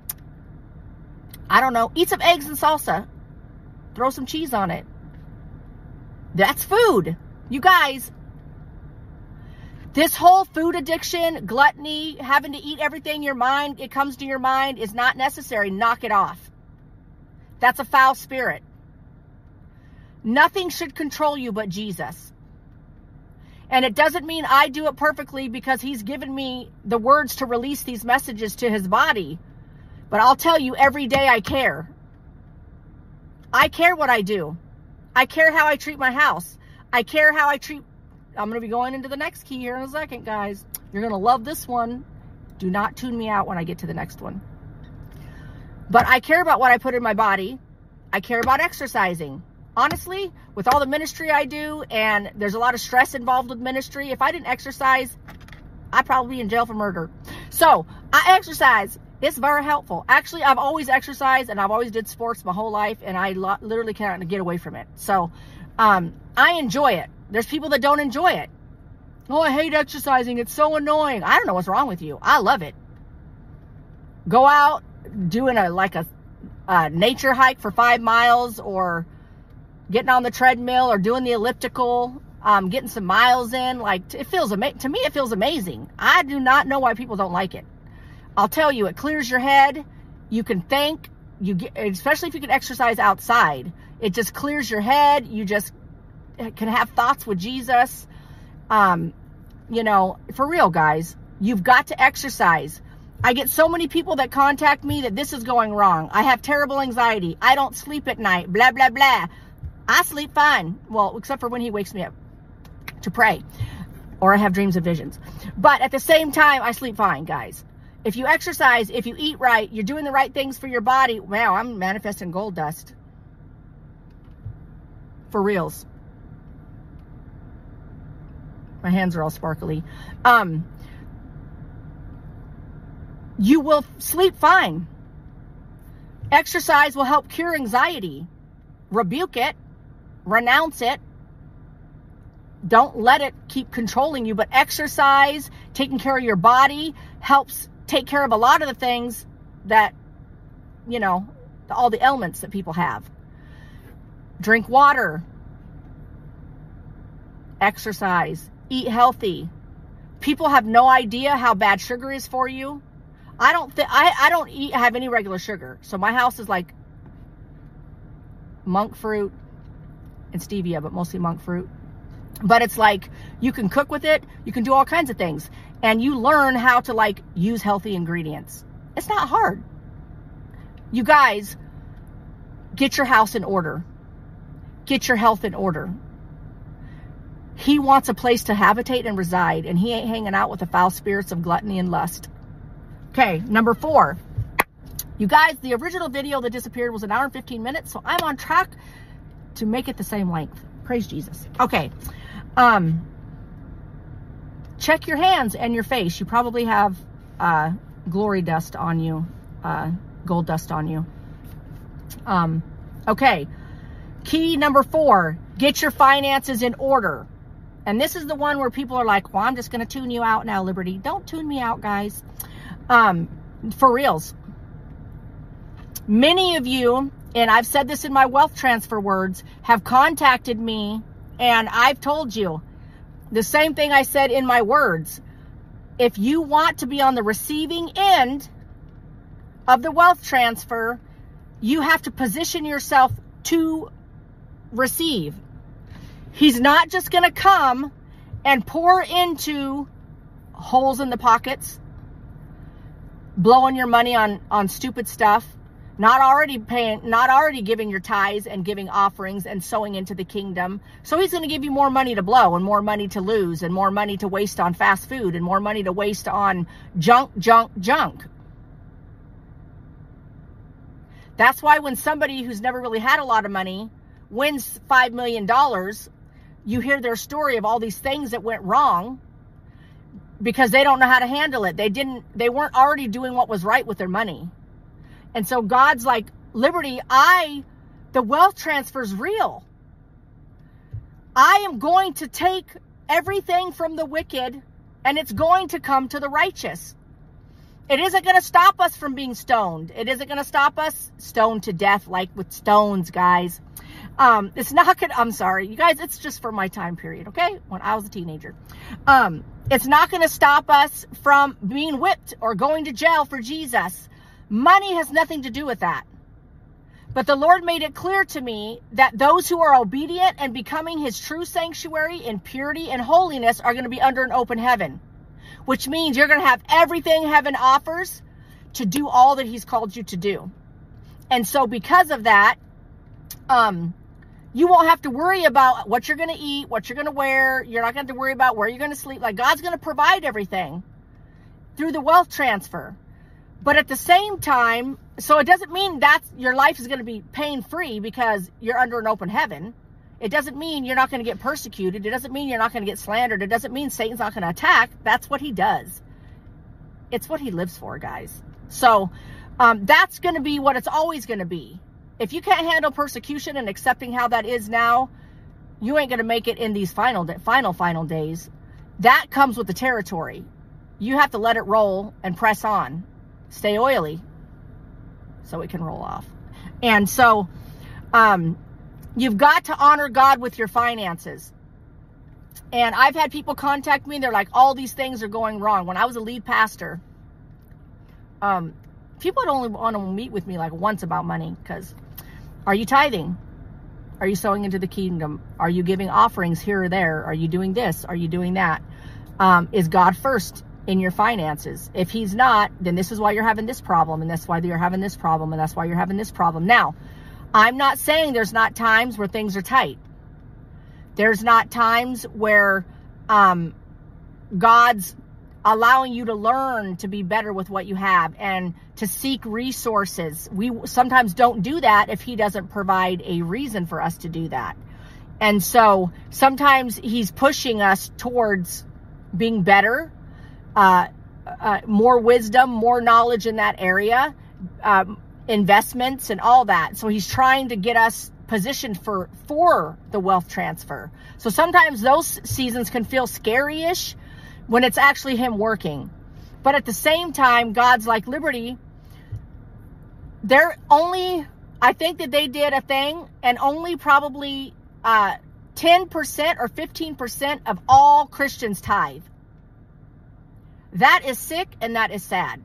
I don't know, eat some eggs and salsa. Throw some cheese on it. That's food. You guys, this whole food addiction, gluttony, having to eat everything your mind, it comes to your mind, is not necessary. Knock it off. That's a foul spirit. Nothing should control you but Jesus. And it doesn't mean I do it perfectly because he's given me the words to release these messages to his body. But I'll tell you, every day I care. I care what I do. I care how I treat my house. I care how I treat... I'm going to be going into the next key here in a second, guys. You're going to love this one. Do not tune me out when I get to the next one. But I care about what I put in my body. I care about exercising. Honestly, with all the ministry I do, and there's a lot of stress involved with ministry, if I didn't exercise, I'd probably be in jail for murder. So, I exercise. It's very helpful. Actually, I've always exercised, and I've always did sports my whole life, and I lo- literally cannot get away from it. So, um, I enjoy it. There's people that don't enjoy it. Oh, I hate exercising. It's so annoying. I don't know what's wrong with you. I love it. Go out doing a like a, a nature hike for five miles or getting on the treadmill or doing the elliptical, um, getting some miles in. Like, it feels ama- to me, it feels amazing. I do not know why people don't like it. I'll tell you, it clears your head. You can think. You get, especially if you can exercise outside. It just clears your head. You just can have thoughts with Jesus. Um, you know, for real, guys, you've got to exercise. I get so many people that contact me that this is going wrong. I have terrible anxiety. I don't sleep at night, blah, blah, blah. I sleep fine. Well, except for when he wakes me up to pray or I have dreams and visions. But at the same time, I sleep fine, guys. If you exercise, if you eat right, you're doing the right things for your body. Wow, I'm manifesting gold dust. For reals. My hands are all sparkly. Um, you will sleep fine. Exercise will help cure anxiety. Rebuke it. Renounce it. Don't let it keep controlling you. But exercise, taking care of your body, helps take care of a lot of the things that, you know, all the ailments that people have. Drink water. Exercise. Eat healthy. People have no idea how bad sugar is for you. I don't think I, I don't eat have any regular sugar. So my house is like monk fruit and stevia, but mostly monk fruit. But it's like you can cook with it, you can do all kinds of things, and you learn how to like use healthy ingredients. It's not hard. You guys, get your house in order. Get your health in order. He wants a place to habitate and reside, and he ain't hanging out with the foul spirits of gluttony and lust. Okay, number four. You guys, the original video that disappeared was an hour and fifteen minutes, so I'm on track to make it the same length. Praise Jesus. Okay. Um, check your hands and your face. You probably have uh, glory dust on you, uh, gold dust on you. Um, okay. Key number four, get your finances in order. And this is the one where people are like, well, I'm just going to tune you out now, Liberty. Don't tune me out, guys. Um, for reals. Many of you, and I've said this in my wealth transfer words, have contacted me, and I've told you the same thing I said in my words. If you want to be on the receiving end of the wealth transfer, you have to position yourself to receive. He's not just going to come and pour into holes in the pockets, blowing your money on, on stupid stuff, not already paying, not already giving your tithes and giving offerings and sowing into the kingdom. So he's going to give you more money to blow and more money to lose and more money to waste on fast food and more money to waste on junk, junk, junk. That's why when somebody who's never really had a lot of money wins five million dollars, you hear their story of all these things that went wrong because they don't know how to handle it. They didn't, they weren't already doing what was right with their money. And so God's like, Liberty, I, the wealth transfer is real. I am going to take everything from the wicked and it's going to come to the righteous. It isn't going to stop us from being stoned. It isn't going to stop us stoned to death like with stones, guys. Um, it's not going to, I'm sorry, you guys, it's just for my time period, okay? When I was a teenager. Um, it's not going to stop us from being whipped or going to jail for Jesus. Money has nothing to do with that. But the Lord made it clear to me that those who are obedient and becoming his true sanctuary in purity and holiness are going to be under an open heaven. Which means you're going to have everything heaven offers to do all that he's called you to do. And so because of that, um, you won't have to worry about what you're going to eat, what you're going to wear. You're not going to have to worry about where you're going to sleep. Like, God's going to provide everything through the wealth transfer. But at the same time, so it doesn't mean that your life is going to be pain-free because you're under an open heaven. It doesn't mean you're not going to get persecuted. It doesn't mean you're not going to get slandered. It doesn't mean Satan's not going to attack. That's what he does. It's what he lives for, guys. So um, that's going to be what it's always going to be. If you can't handle persecution and accepting how that is now, you ain't going to make it in these final, final, final days. That comes with the territory. You have to let it roll and press on. Stay oily so it can roll off. And so, um, you've got to honor God with your finances. And I've had people contact me. They're like, all these things are going wrong. When I was a lead pastor, um, people would only want to meet with me like once about money. Because are you tithing? Are you sowing into the kingdom? Are you giving offerings here or there? Are you doing this? Are you doing that? Um, is God first in your finances? If he's not, then this is why you're having this problem. And that's why you're having this problem. And that's why you're having this problem. Now, I'm not saying there's not times where things are tight. There's not times where um, God's allowing you to learn to be better with what you have and to seek resources. We sometimes don't do that if he doesn't provide a reason for us to do that. And so sometimes he's pushing us towards being better, uh, uh, more wisdom, more knowledge in that area, um, investments and all that. So he's trying to get us positioned for for the wealth transfer. So sometimes those seasons can feel scary-ish when it's actually him working. But at the same time, God's like, Liberty, they're only, I think that they did a thing and only probably uh, ten percent or fifteen percent of all Christians tithe. That is sick and that is sad.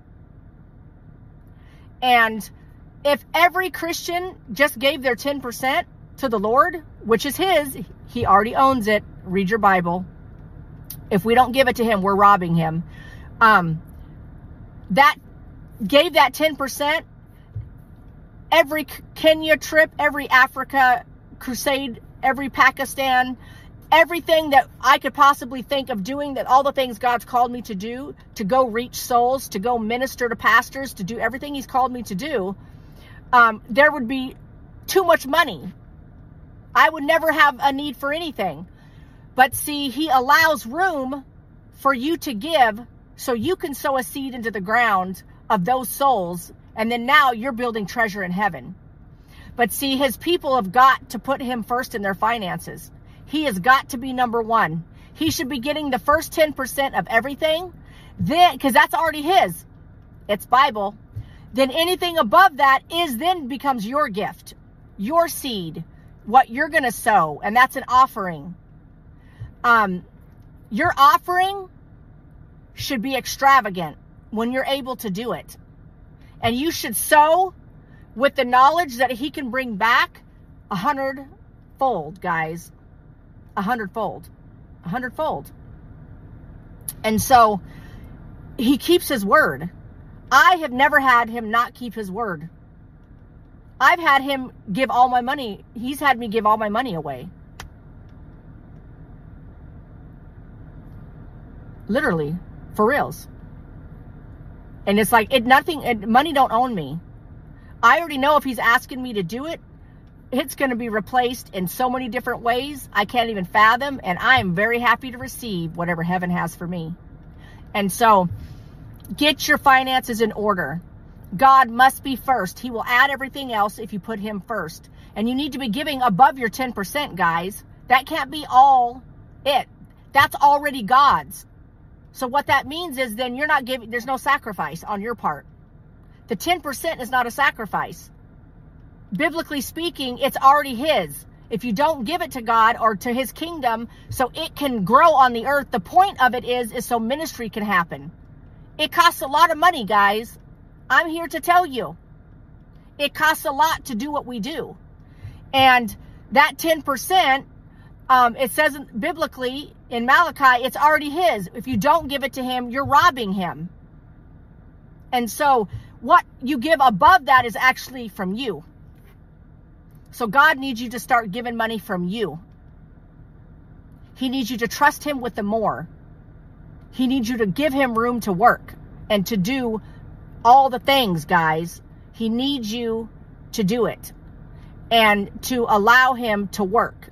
And if every Christian just gave their ten percent to the Lord, which is his, he already owns it. Read your Bible. If we don't give it to him, we're robbing him. Um, that gave that ten percent. Every Kenya trip, every Africa crusade, every Pakistan, everything that I could possibly think of doing, that all the things God's called me to do, to go reach souls, to go minister to pastors, to do everything he's called me to do, um, there would be too much money. I would never have a need for anything. But see, he allows room for you to give so you can sow a seed into the ground of those souls. And then now you're building treasure in heaven. But see, his people have got to put him first in their finances. He has got to be number one. He should be getting the first ten percent of everything. Then, because that's already his. It's Bible. Then anything above that is then becomes your gift, your seed, what you're going to sow. And that's an offering. Um, your offering should be extravagant when you're able to do it. And you should sow with the knowledge that he can bring back a hundredfold, guys. A hundredfold. A hundredfold. And so he keeps his word. I have never had him not keep his word. I've had him give all my money. He's had me give all my money away. Literally. For reals. And it's like, it nothing, it, money don't own me. I already know if he's asking me to do it, it's going to be replaced in so many different ways I can't even fathom. And I am very happy to receive whatever heaven has for me. And so, get your finances in order. God must be first. He will add everything else if you put him first. And you need to be giving above your ten percent, guys. That can't be all it. That's already God's. So what that means is then you're not giving, there's no sacrifice on your part. The ten percent is not a sacrifice. Biblically speaking, it's already his. If you don't give it to God or to his kingdom so it can grow on the earth, the point of it is, is so ministry can happen. It costs a lot of money, guys. I'm here to tell you. It costs a lot to do what we do. And that ten percent, um, it says biblically in Malachi, it's already his. If you don't give it to him, you're robbing him. And so what you give above that is actually from you. So God needs you to start giving money from you. He needs you to trust him with the more. He needs you to give him room to work and to do all the things, guys. He needs you to do it and to allow him to work.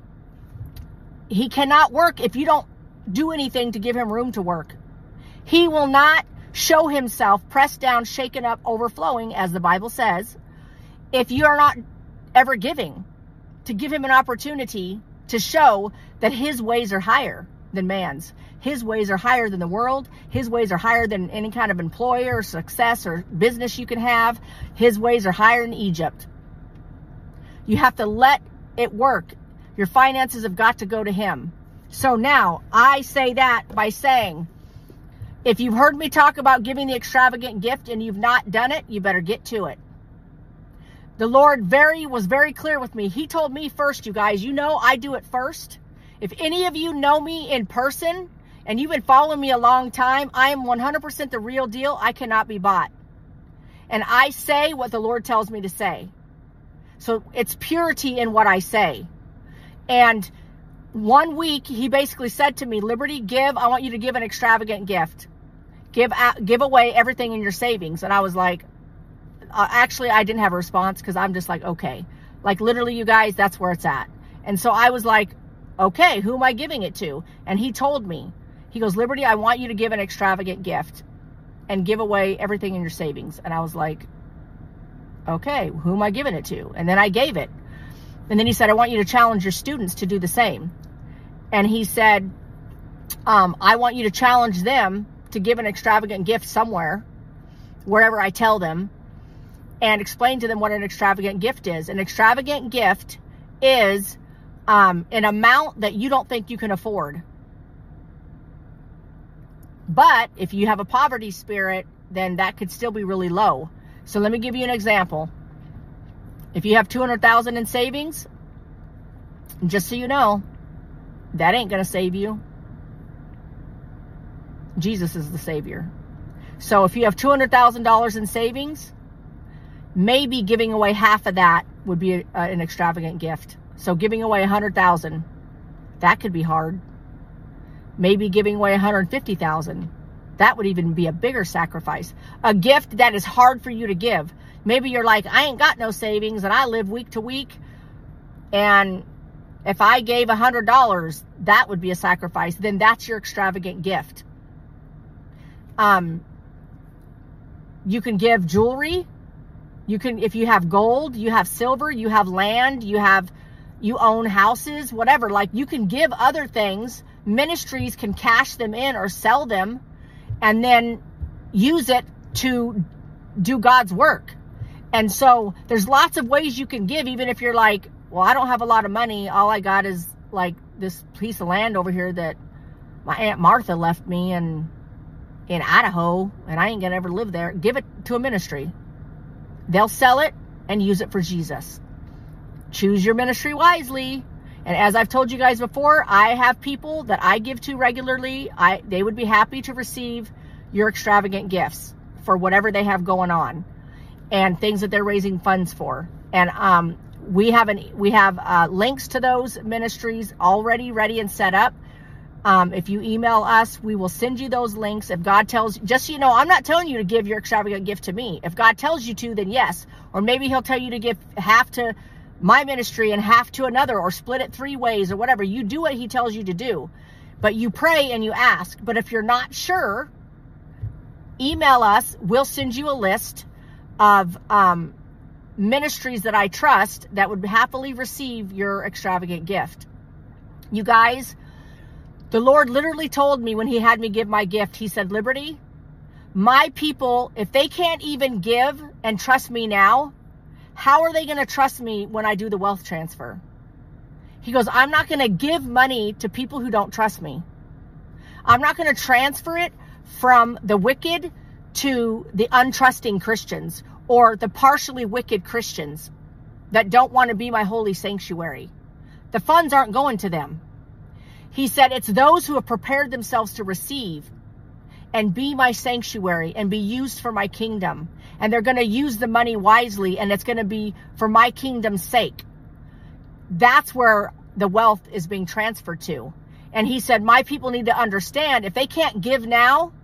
He cannot work if you don't do anything to give him room to work. He will not show himself pressed down, shaken up, overflowing, as the Bible says, if you are not ever giving, to give him an opportunity to show that his ways are higher than man's. His ways are higher than the world. His ways are higher than any kind of employer or success or business you can have. His ways are higher than Egypt. You have to let it work. Your finances have got to go to him. So now I say that by saying, if you've heard me talk about giving the extravagant gift and you've not done it, you better get to it. The Lord very was very clear with me. He told me first, you guys, you know I do it first. If any of you know me in person and you've been following me a long time, I am one hundred percent the real deal. I cannot be bought. And I say what the Lord tells me to say. So it's purity in what I say. And one week, he basically said to me, Liberty, give, I want you to give an extravagant gift. Give out, give away everything in your savings. And I was like, uh, actually, I didn't have a response because I'm just like, okay. Like literally, you guys, that's where it's at. And so I was like, okay, who am I giving it to? And he told me, he goes, Liberty, I want you to give an extravagant gift and give away everything in your savings. And I was like, okay, who am I giving it to? And then I gave it. And then he said, I want you to challenge your students to do the same. And he said, um, I want you to challenge them to give an extravagant gift somewhere, wherever I tell them, and explain to them what an extravagant gift is. An extravagant gift is um, an amount that you don't think you can afford. But if you have a poverty spirit, then that could still be really low. So let me give you an example. If you have two hundred thousand dollars in savings, just so you know, that ain't going to save you. Jesus is the Savior. So if you have two hundred thousand dollars in savings, maybe giving away half of that would be a, an extravagant gift. So giving away one hundred thousand dollars, that could be hard. Maybe giving away one hundred fifty thousand dollars, that would even be a bigger sacrifice. A gift that is hard for you to give. Maybe you're like, I ain't got no savings and I live week to week. And if I gave one hundred dollars, that would be a sacrifice. Then that's your extravagant gift. Um, you can give jewelry. You can, if you have gold, you have silver, you have land, you have, you own houses, whatever. Like you can give other things. Ministries can cash them in or sell them and then use it to do God's work. And so there's lots of ways you can give, even if you're like, well, I don't have a lot of money. All I got is like this piece of land over here that my Aunt Martha left me in, in Idaho, and I ain't going to ever live there. Give it to a ministry. They'll sell it and use it for Jesus. Choose your ministry wisely. And as I've told you guys before, I have people that I give to regularly. I they would be happy to receive your extravagant gifts for whatever they have going on and things that they're raising funds for. And um, we have an we have uh, links to those ministries already ready and set up. Um, if you email us, we will send you those links. If God tells you, just so you know, I'm not telling you to give your extravagant gift to me. If God tells you to, then yes. Or maybe he'll tell you to give half to my ministry and half to another, or split it three ways or whatever. You do what he tells you to do. But you pray and you ask. But if you're not sure, email us. We'll send you a list of um, ministries that I trust that would happily receive your extravagant gift. You guys, The Lord literally told me when he had me give my gift, he said, Liberty, my people, if they can't even give and trust me now, how are they going to trust me when I do the wealth transfer? He goes, I'm not going to give money to people who don't trust me. I'm not going to transfer it from the wicked to the untrusting Christians or the partially wicked Christians that don't want to be my holy sanctuary. The funds aren't going to them. He said, it's those who have prepared themselves to receive and be my sanctuary and be used for my kingdom. And they're going to use the money wisely, and it's going to be for my kingdom's sake. That's where the wealth is being transferred to. And he said, my people need to understand, if they can't give now,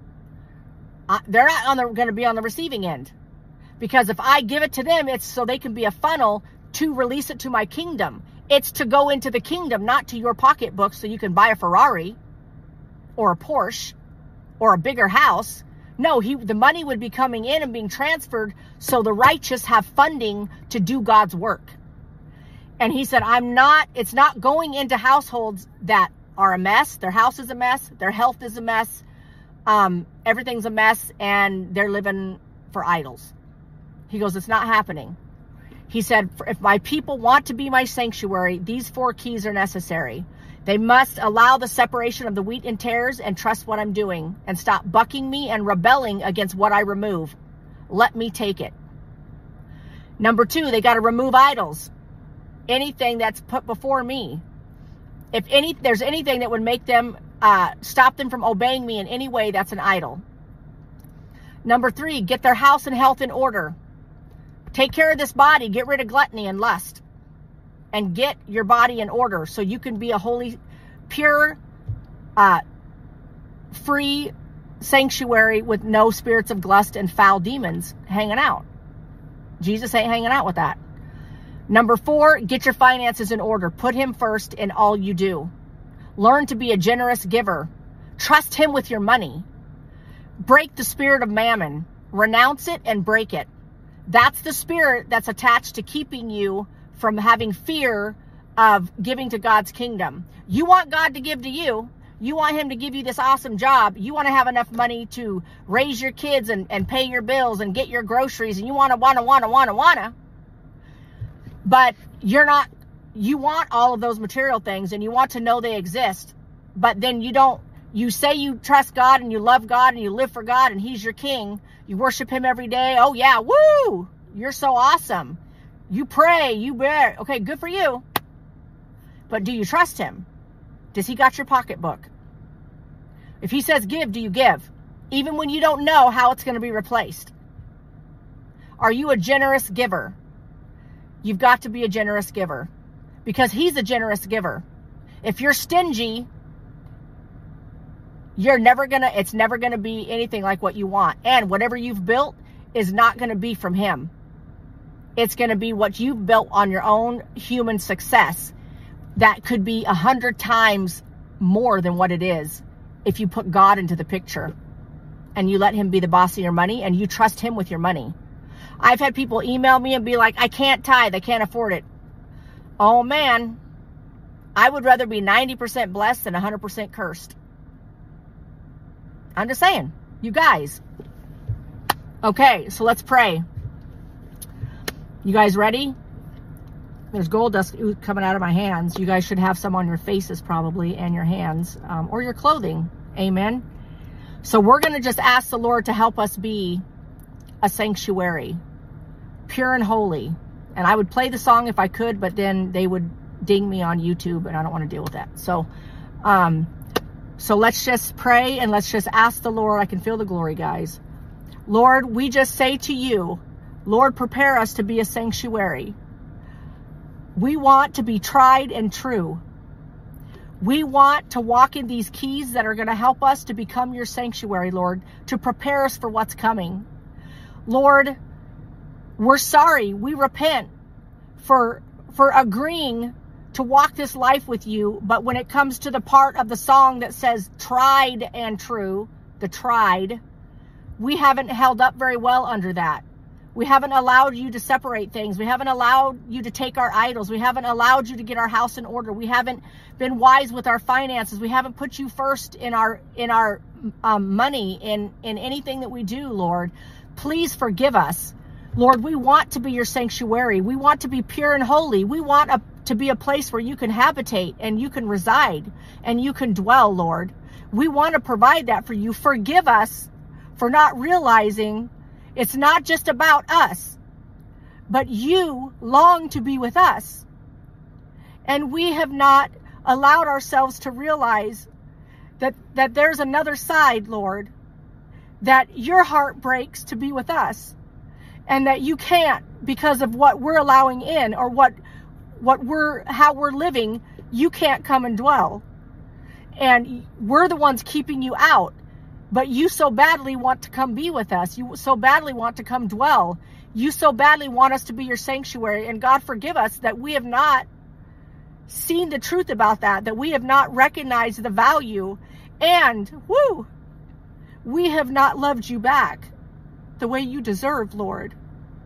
uh, they're not on the, going to be on the receiving end. Because if I give it to them, it's so they can be a funnel to release it to my kingdom. It's to go into the kingdom, not to your pocketbook so you can buy a Ferrari or a Porsche or a bigger house. No, he, the money would be coming in and being transferred so the righteous have funding to do God's work. And he said, I'm not, it's not going into households that are a mess. Their house is a mess. Their health is a mess. Um, everything's a mess, and they're living for idols. He goes, it's not happening. He said, if my people want to be my sanctuary, these four keys are necessary. They must allow the separation of the wheat and tares and trust what I'm doing and stop bucking me and rebelling against what I remove. Let me take it. Number two, they got to remove idols. Anything that's put before me. If any, there's anything that would make them, uh, stop them from obeying me in any way, that's an idol. Number three, get their house and health in order. Take care of this body. Get rid of gluttony and lust. And get your body in order so you can be a holy, pure, uh, free sanctuary with no spirits of lust and foul demons hanging out. Jesus ain't hanging out with that. Number four, get your finances in order. Put him first in all you do. Learn to be a generous giver. Trust him with your money. Break the spirit of mammon. Renounce it and break it. That's the spirit that's attached to keeping you from having fear of giving to God's kingdom. You want God to give to you. You want him to give you this awesome job. You want to have enough money to raise your kids and, and pay your bills and get your groceries. And you want to, want to, want to, want to, want to. But you're not, you want all of those material things and you want to know they exist. But then you don't, you say you trust God and you love God and you live for God and he's your king. You worship him every day. Oh yeah, woo! You're so awesome. You pray, you bear. Okay, good for you. But do you trust him? Does he got your pocketbook? If he says give, do you give? Even when you don't know how it's going to be replaced. Are you a generous giver? You've got to be a generous giver. Because he's a generous giver. If you're stingy, you're never going to, it's never going to be anything like what you want. And whatever you've built is not going to be from him. It's going to be what you've built on your own human success. That could be a hundred times more than what it is if you put God into the picture and you let him be the boss of your money and you trust him with your money. I've had people email me and be like, I can't tithe, I can't afford it. Oh man, I would rather be ninety percent blessed than one hundred percent cursed. I'm just saying, you guys. Okay, so let's pray. You guys ready? There's gold dust coming out of my hands. You guys should have some on your faces probably and your hands um, or your clothing. Amen. So we're going to just ask the Lord to help us be a sanctuary, pure and holy. And I would play the song if I could, but then they would ding me on YouTube and I don't want to deal with that. So, um, so let's just pray and let's just ask the Lord. I can feel the glory, guys. Lord, we just say to you, Lord, prepare us to be a sanctuary. We want to be tried and true. We want to walk in these keys that are going to help us to become your sanctuary, Lord, to prepare us for what's coming. Lord, we're sorry. We repent for, for agreeing to walk this life with you. But when it comes to the part of the song that says tried and true, the tried, we haven't held up very well under that. We haven't allowed you to separate things. We haven't allowed you to take our idols. We haven't allowed you to get our house in order. We haven't been wise with our finances. We haven't put you first in our in our um, money, in, in anything that we do, Lord. Please forgive us. Lord, we want to be your sanctuary. We want to be pure and holy. We want a, to be a place where you can habitate and you can reside and you can dwell, Lord. We want to provide that for you. Forgive us for not realizing it's not just about us, but you long to be with us. And we have not allowed ourselves to realize that, that there's another side, Lord, that your heart breaks to be with us, and that you can't, because of what we're allowing in, or what what we're how we're living, you can't come and dwell. And we're the ones keeping you out. But you so badly want to come be with us. You so badly want to come dwell. You so badly want us to be your sanctuary. And God, forgive us that we have not seen the truth about that, that we have not recognized the value, and, woo, we have not loved you back the way you deserve, Lord.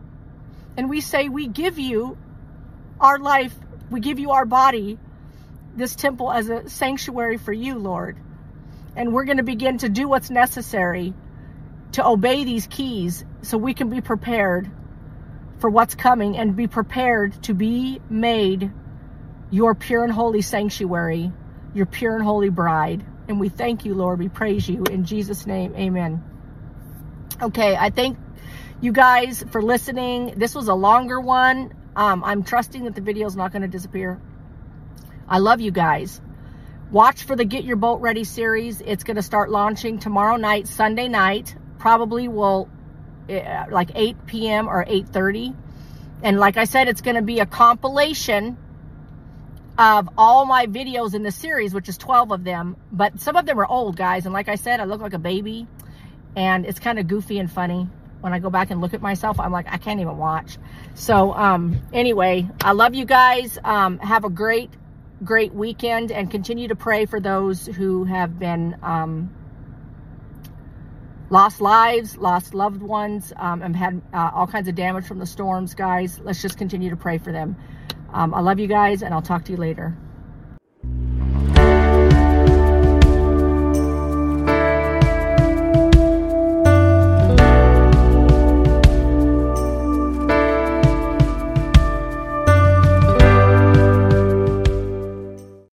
And we say we give you our life, we give you our body, this temple, as a sanctuary for you, Lord. And we're going to begin to do what's necessary to obey these keys so we can be prepared for what's coming, and be prepared to be made your pure and holy sanctuary, your pure and holy bride. And we thank you, Lord. We praise you. In Jesus' name, amen. Okay, I thank you guys for listening. This was a longer one. Um, I'm trusting that the video is not going to disappear. I love you guys. Watch for the Get Your Boat Ready series. It's going to start launching tomorrow night, Sunday night. Probably will, uh, like eight p m or eight thirty. And like I said, it's going to be a compilation of all my videos in the series, which is twelve of them. But some of them are old, guys. And like I said, I look like a baby. And it's kind of goofy and funny. When I go back and look at myself, I'm like, I can't even watch. So um, anyway, I love you guys. Um, have a great great weekend, and continue to pray for those who have been um, lost lives, lost loved ones, um, and had uh, all kinds of damage from the storms, guys. Let's just continue to pray for them. Um, I love you guys, and I'll talk to you later.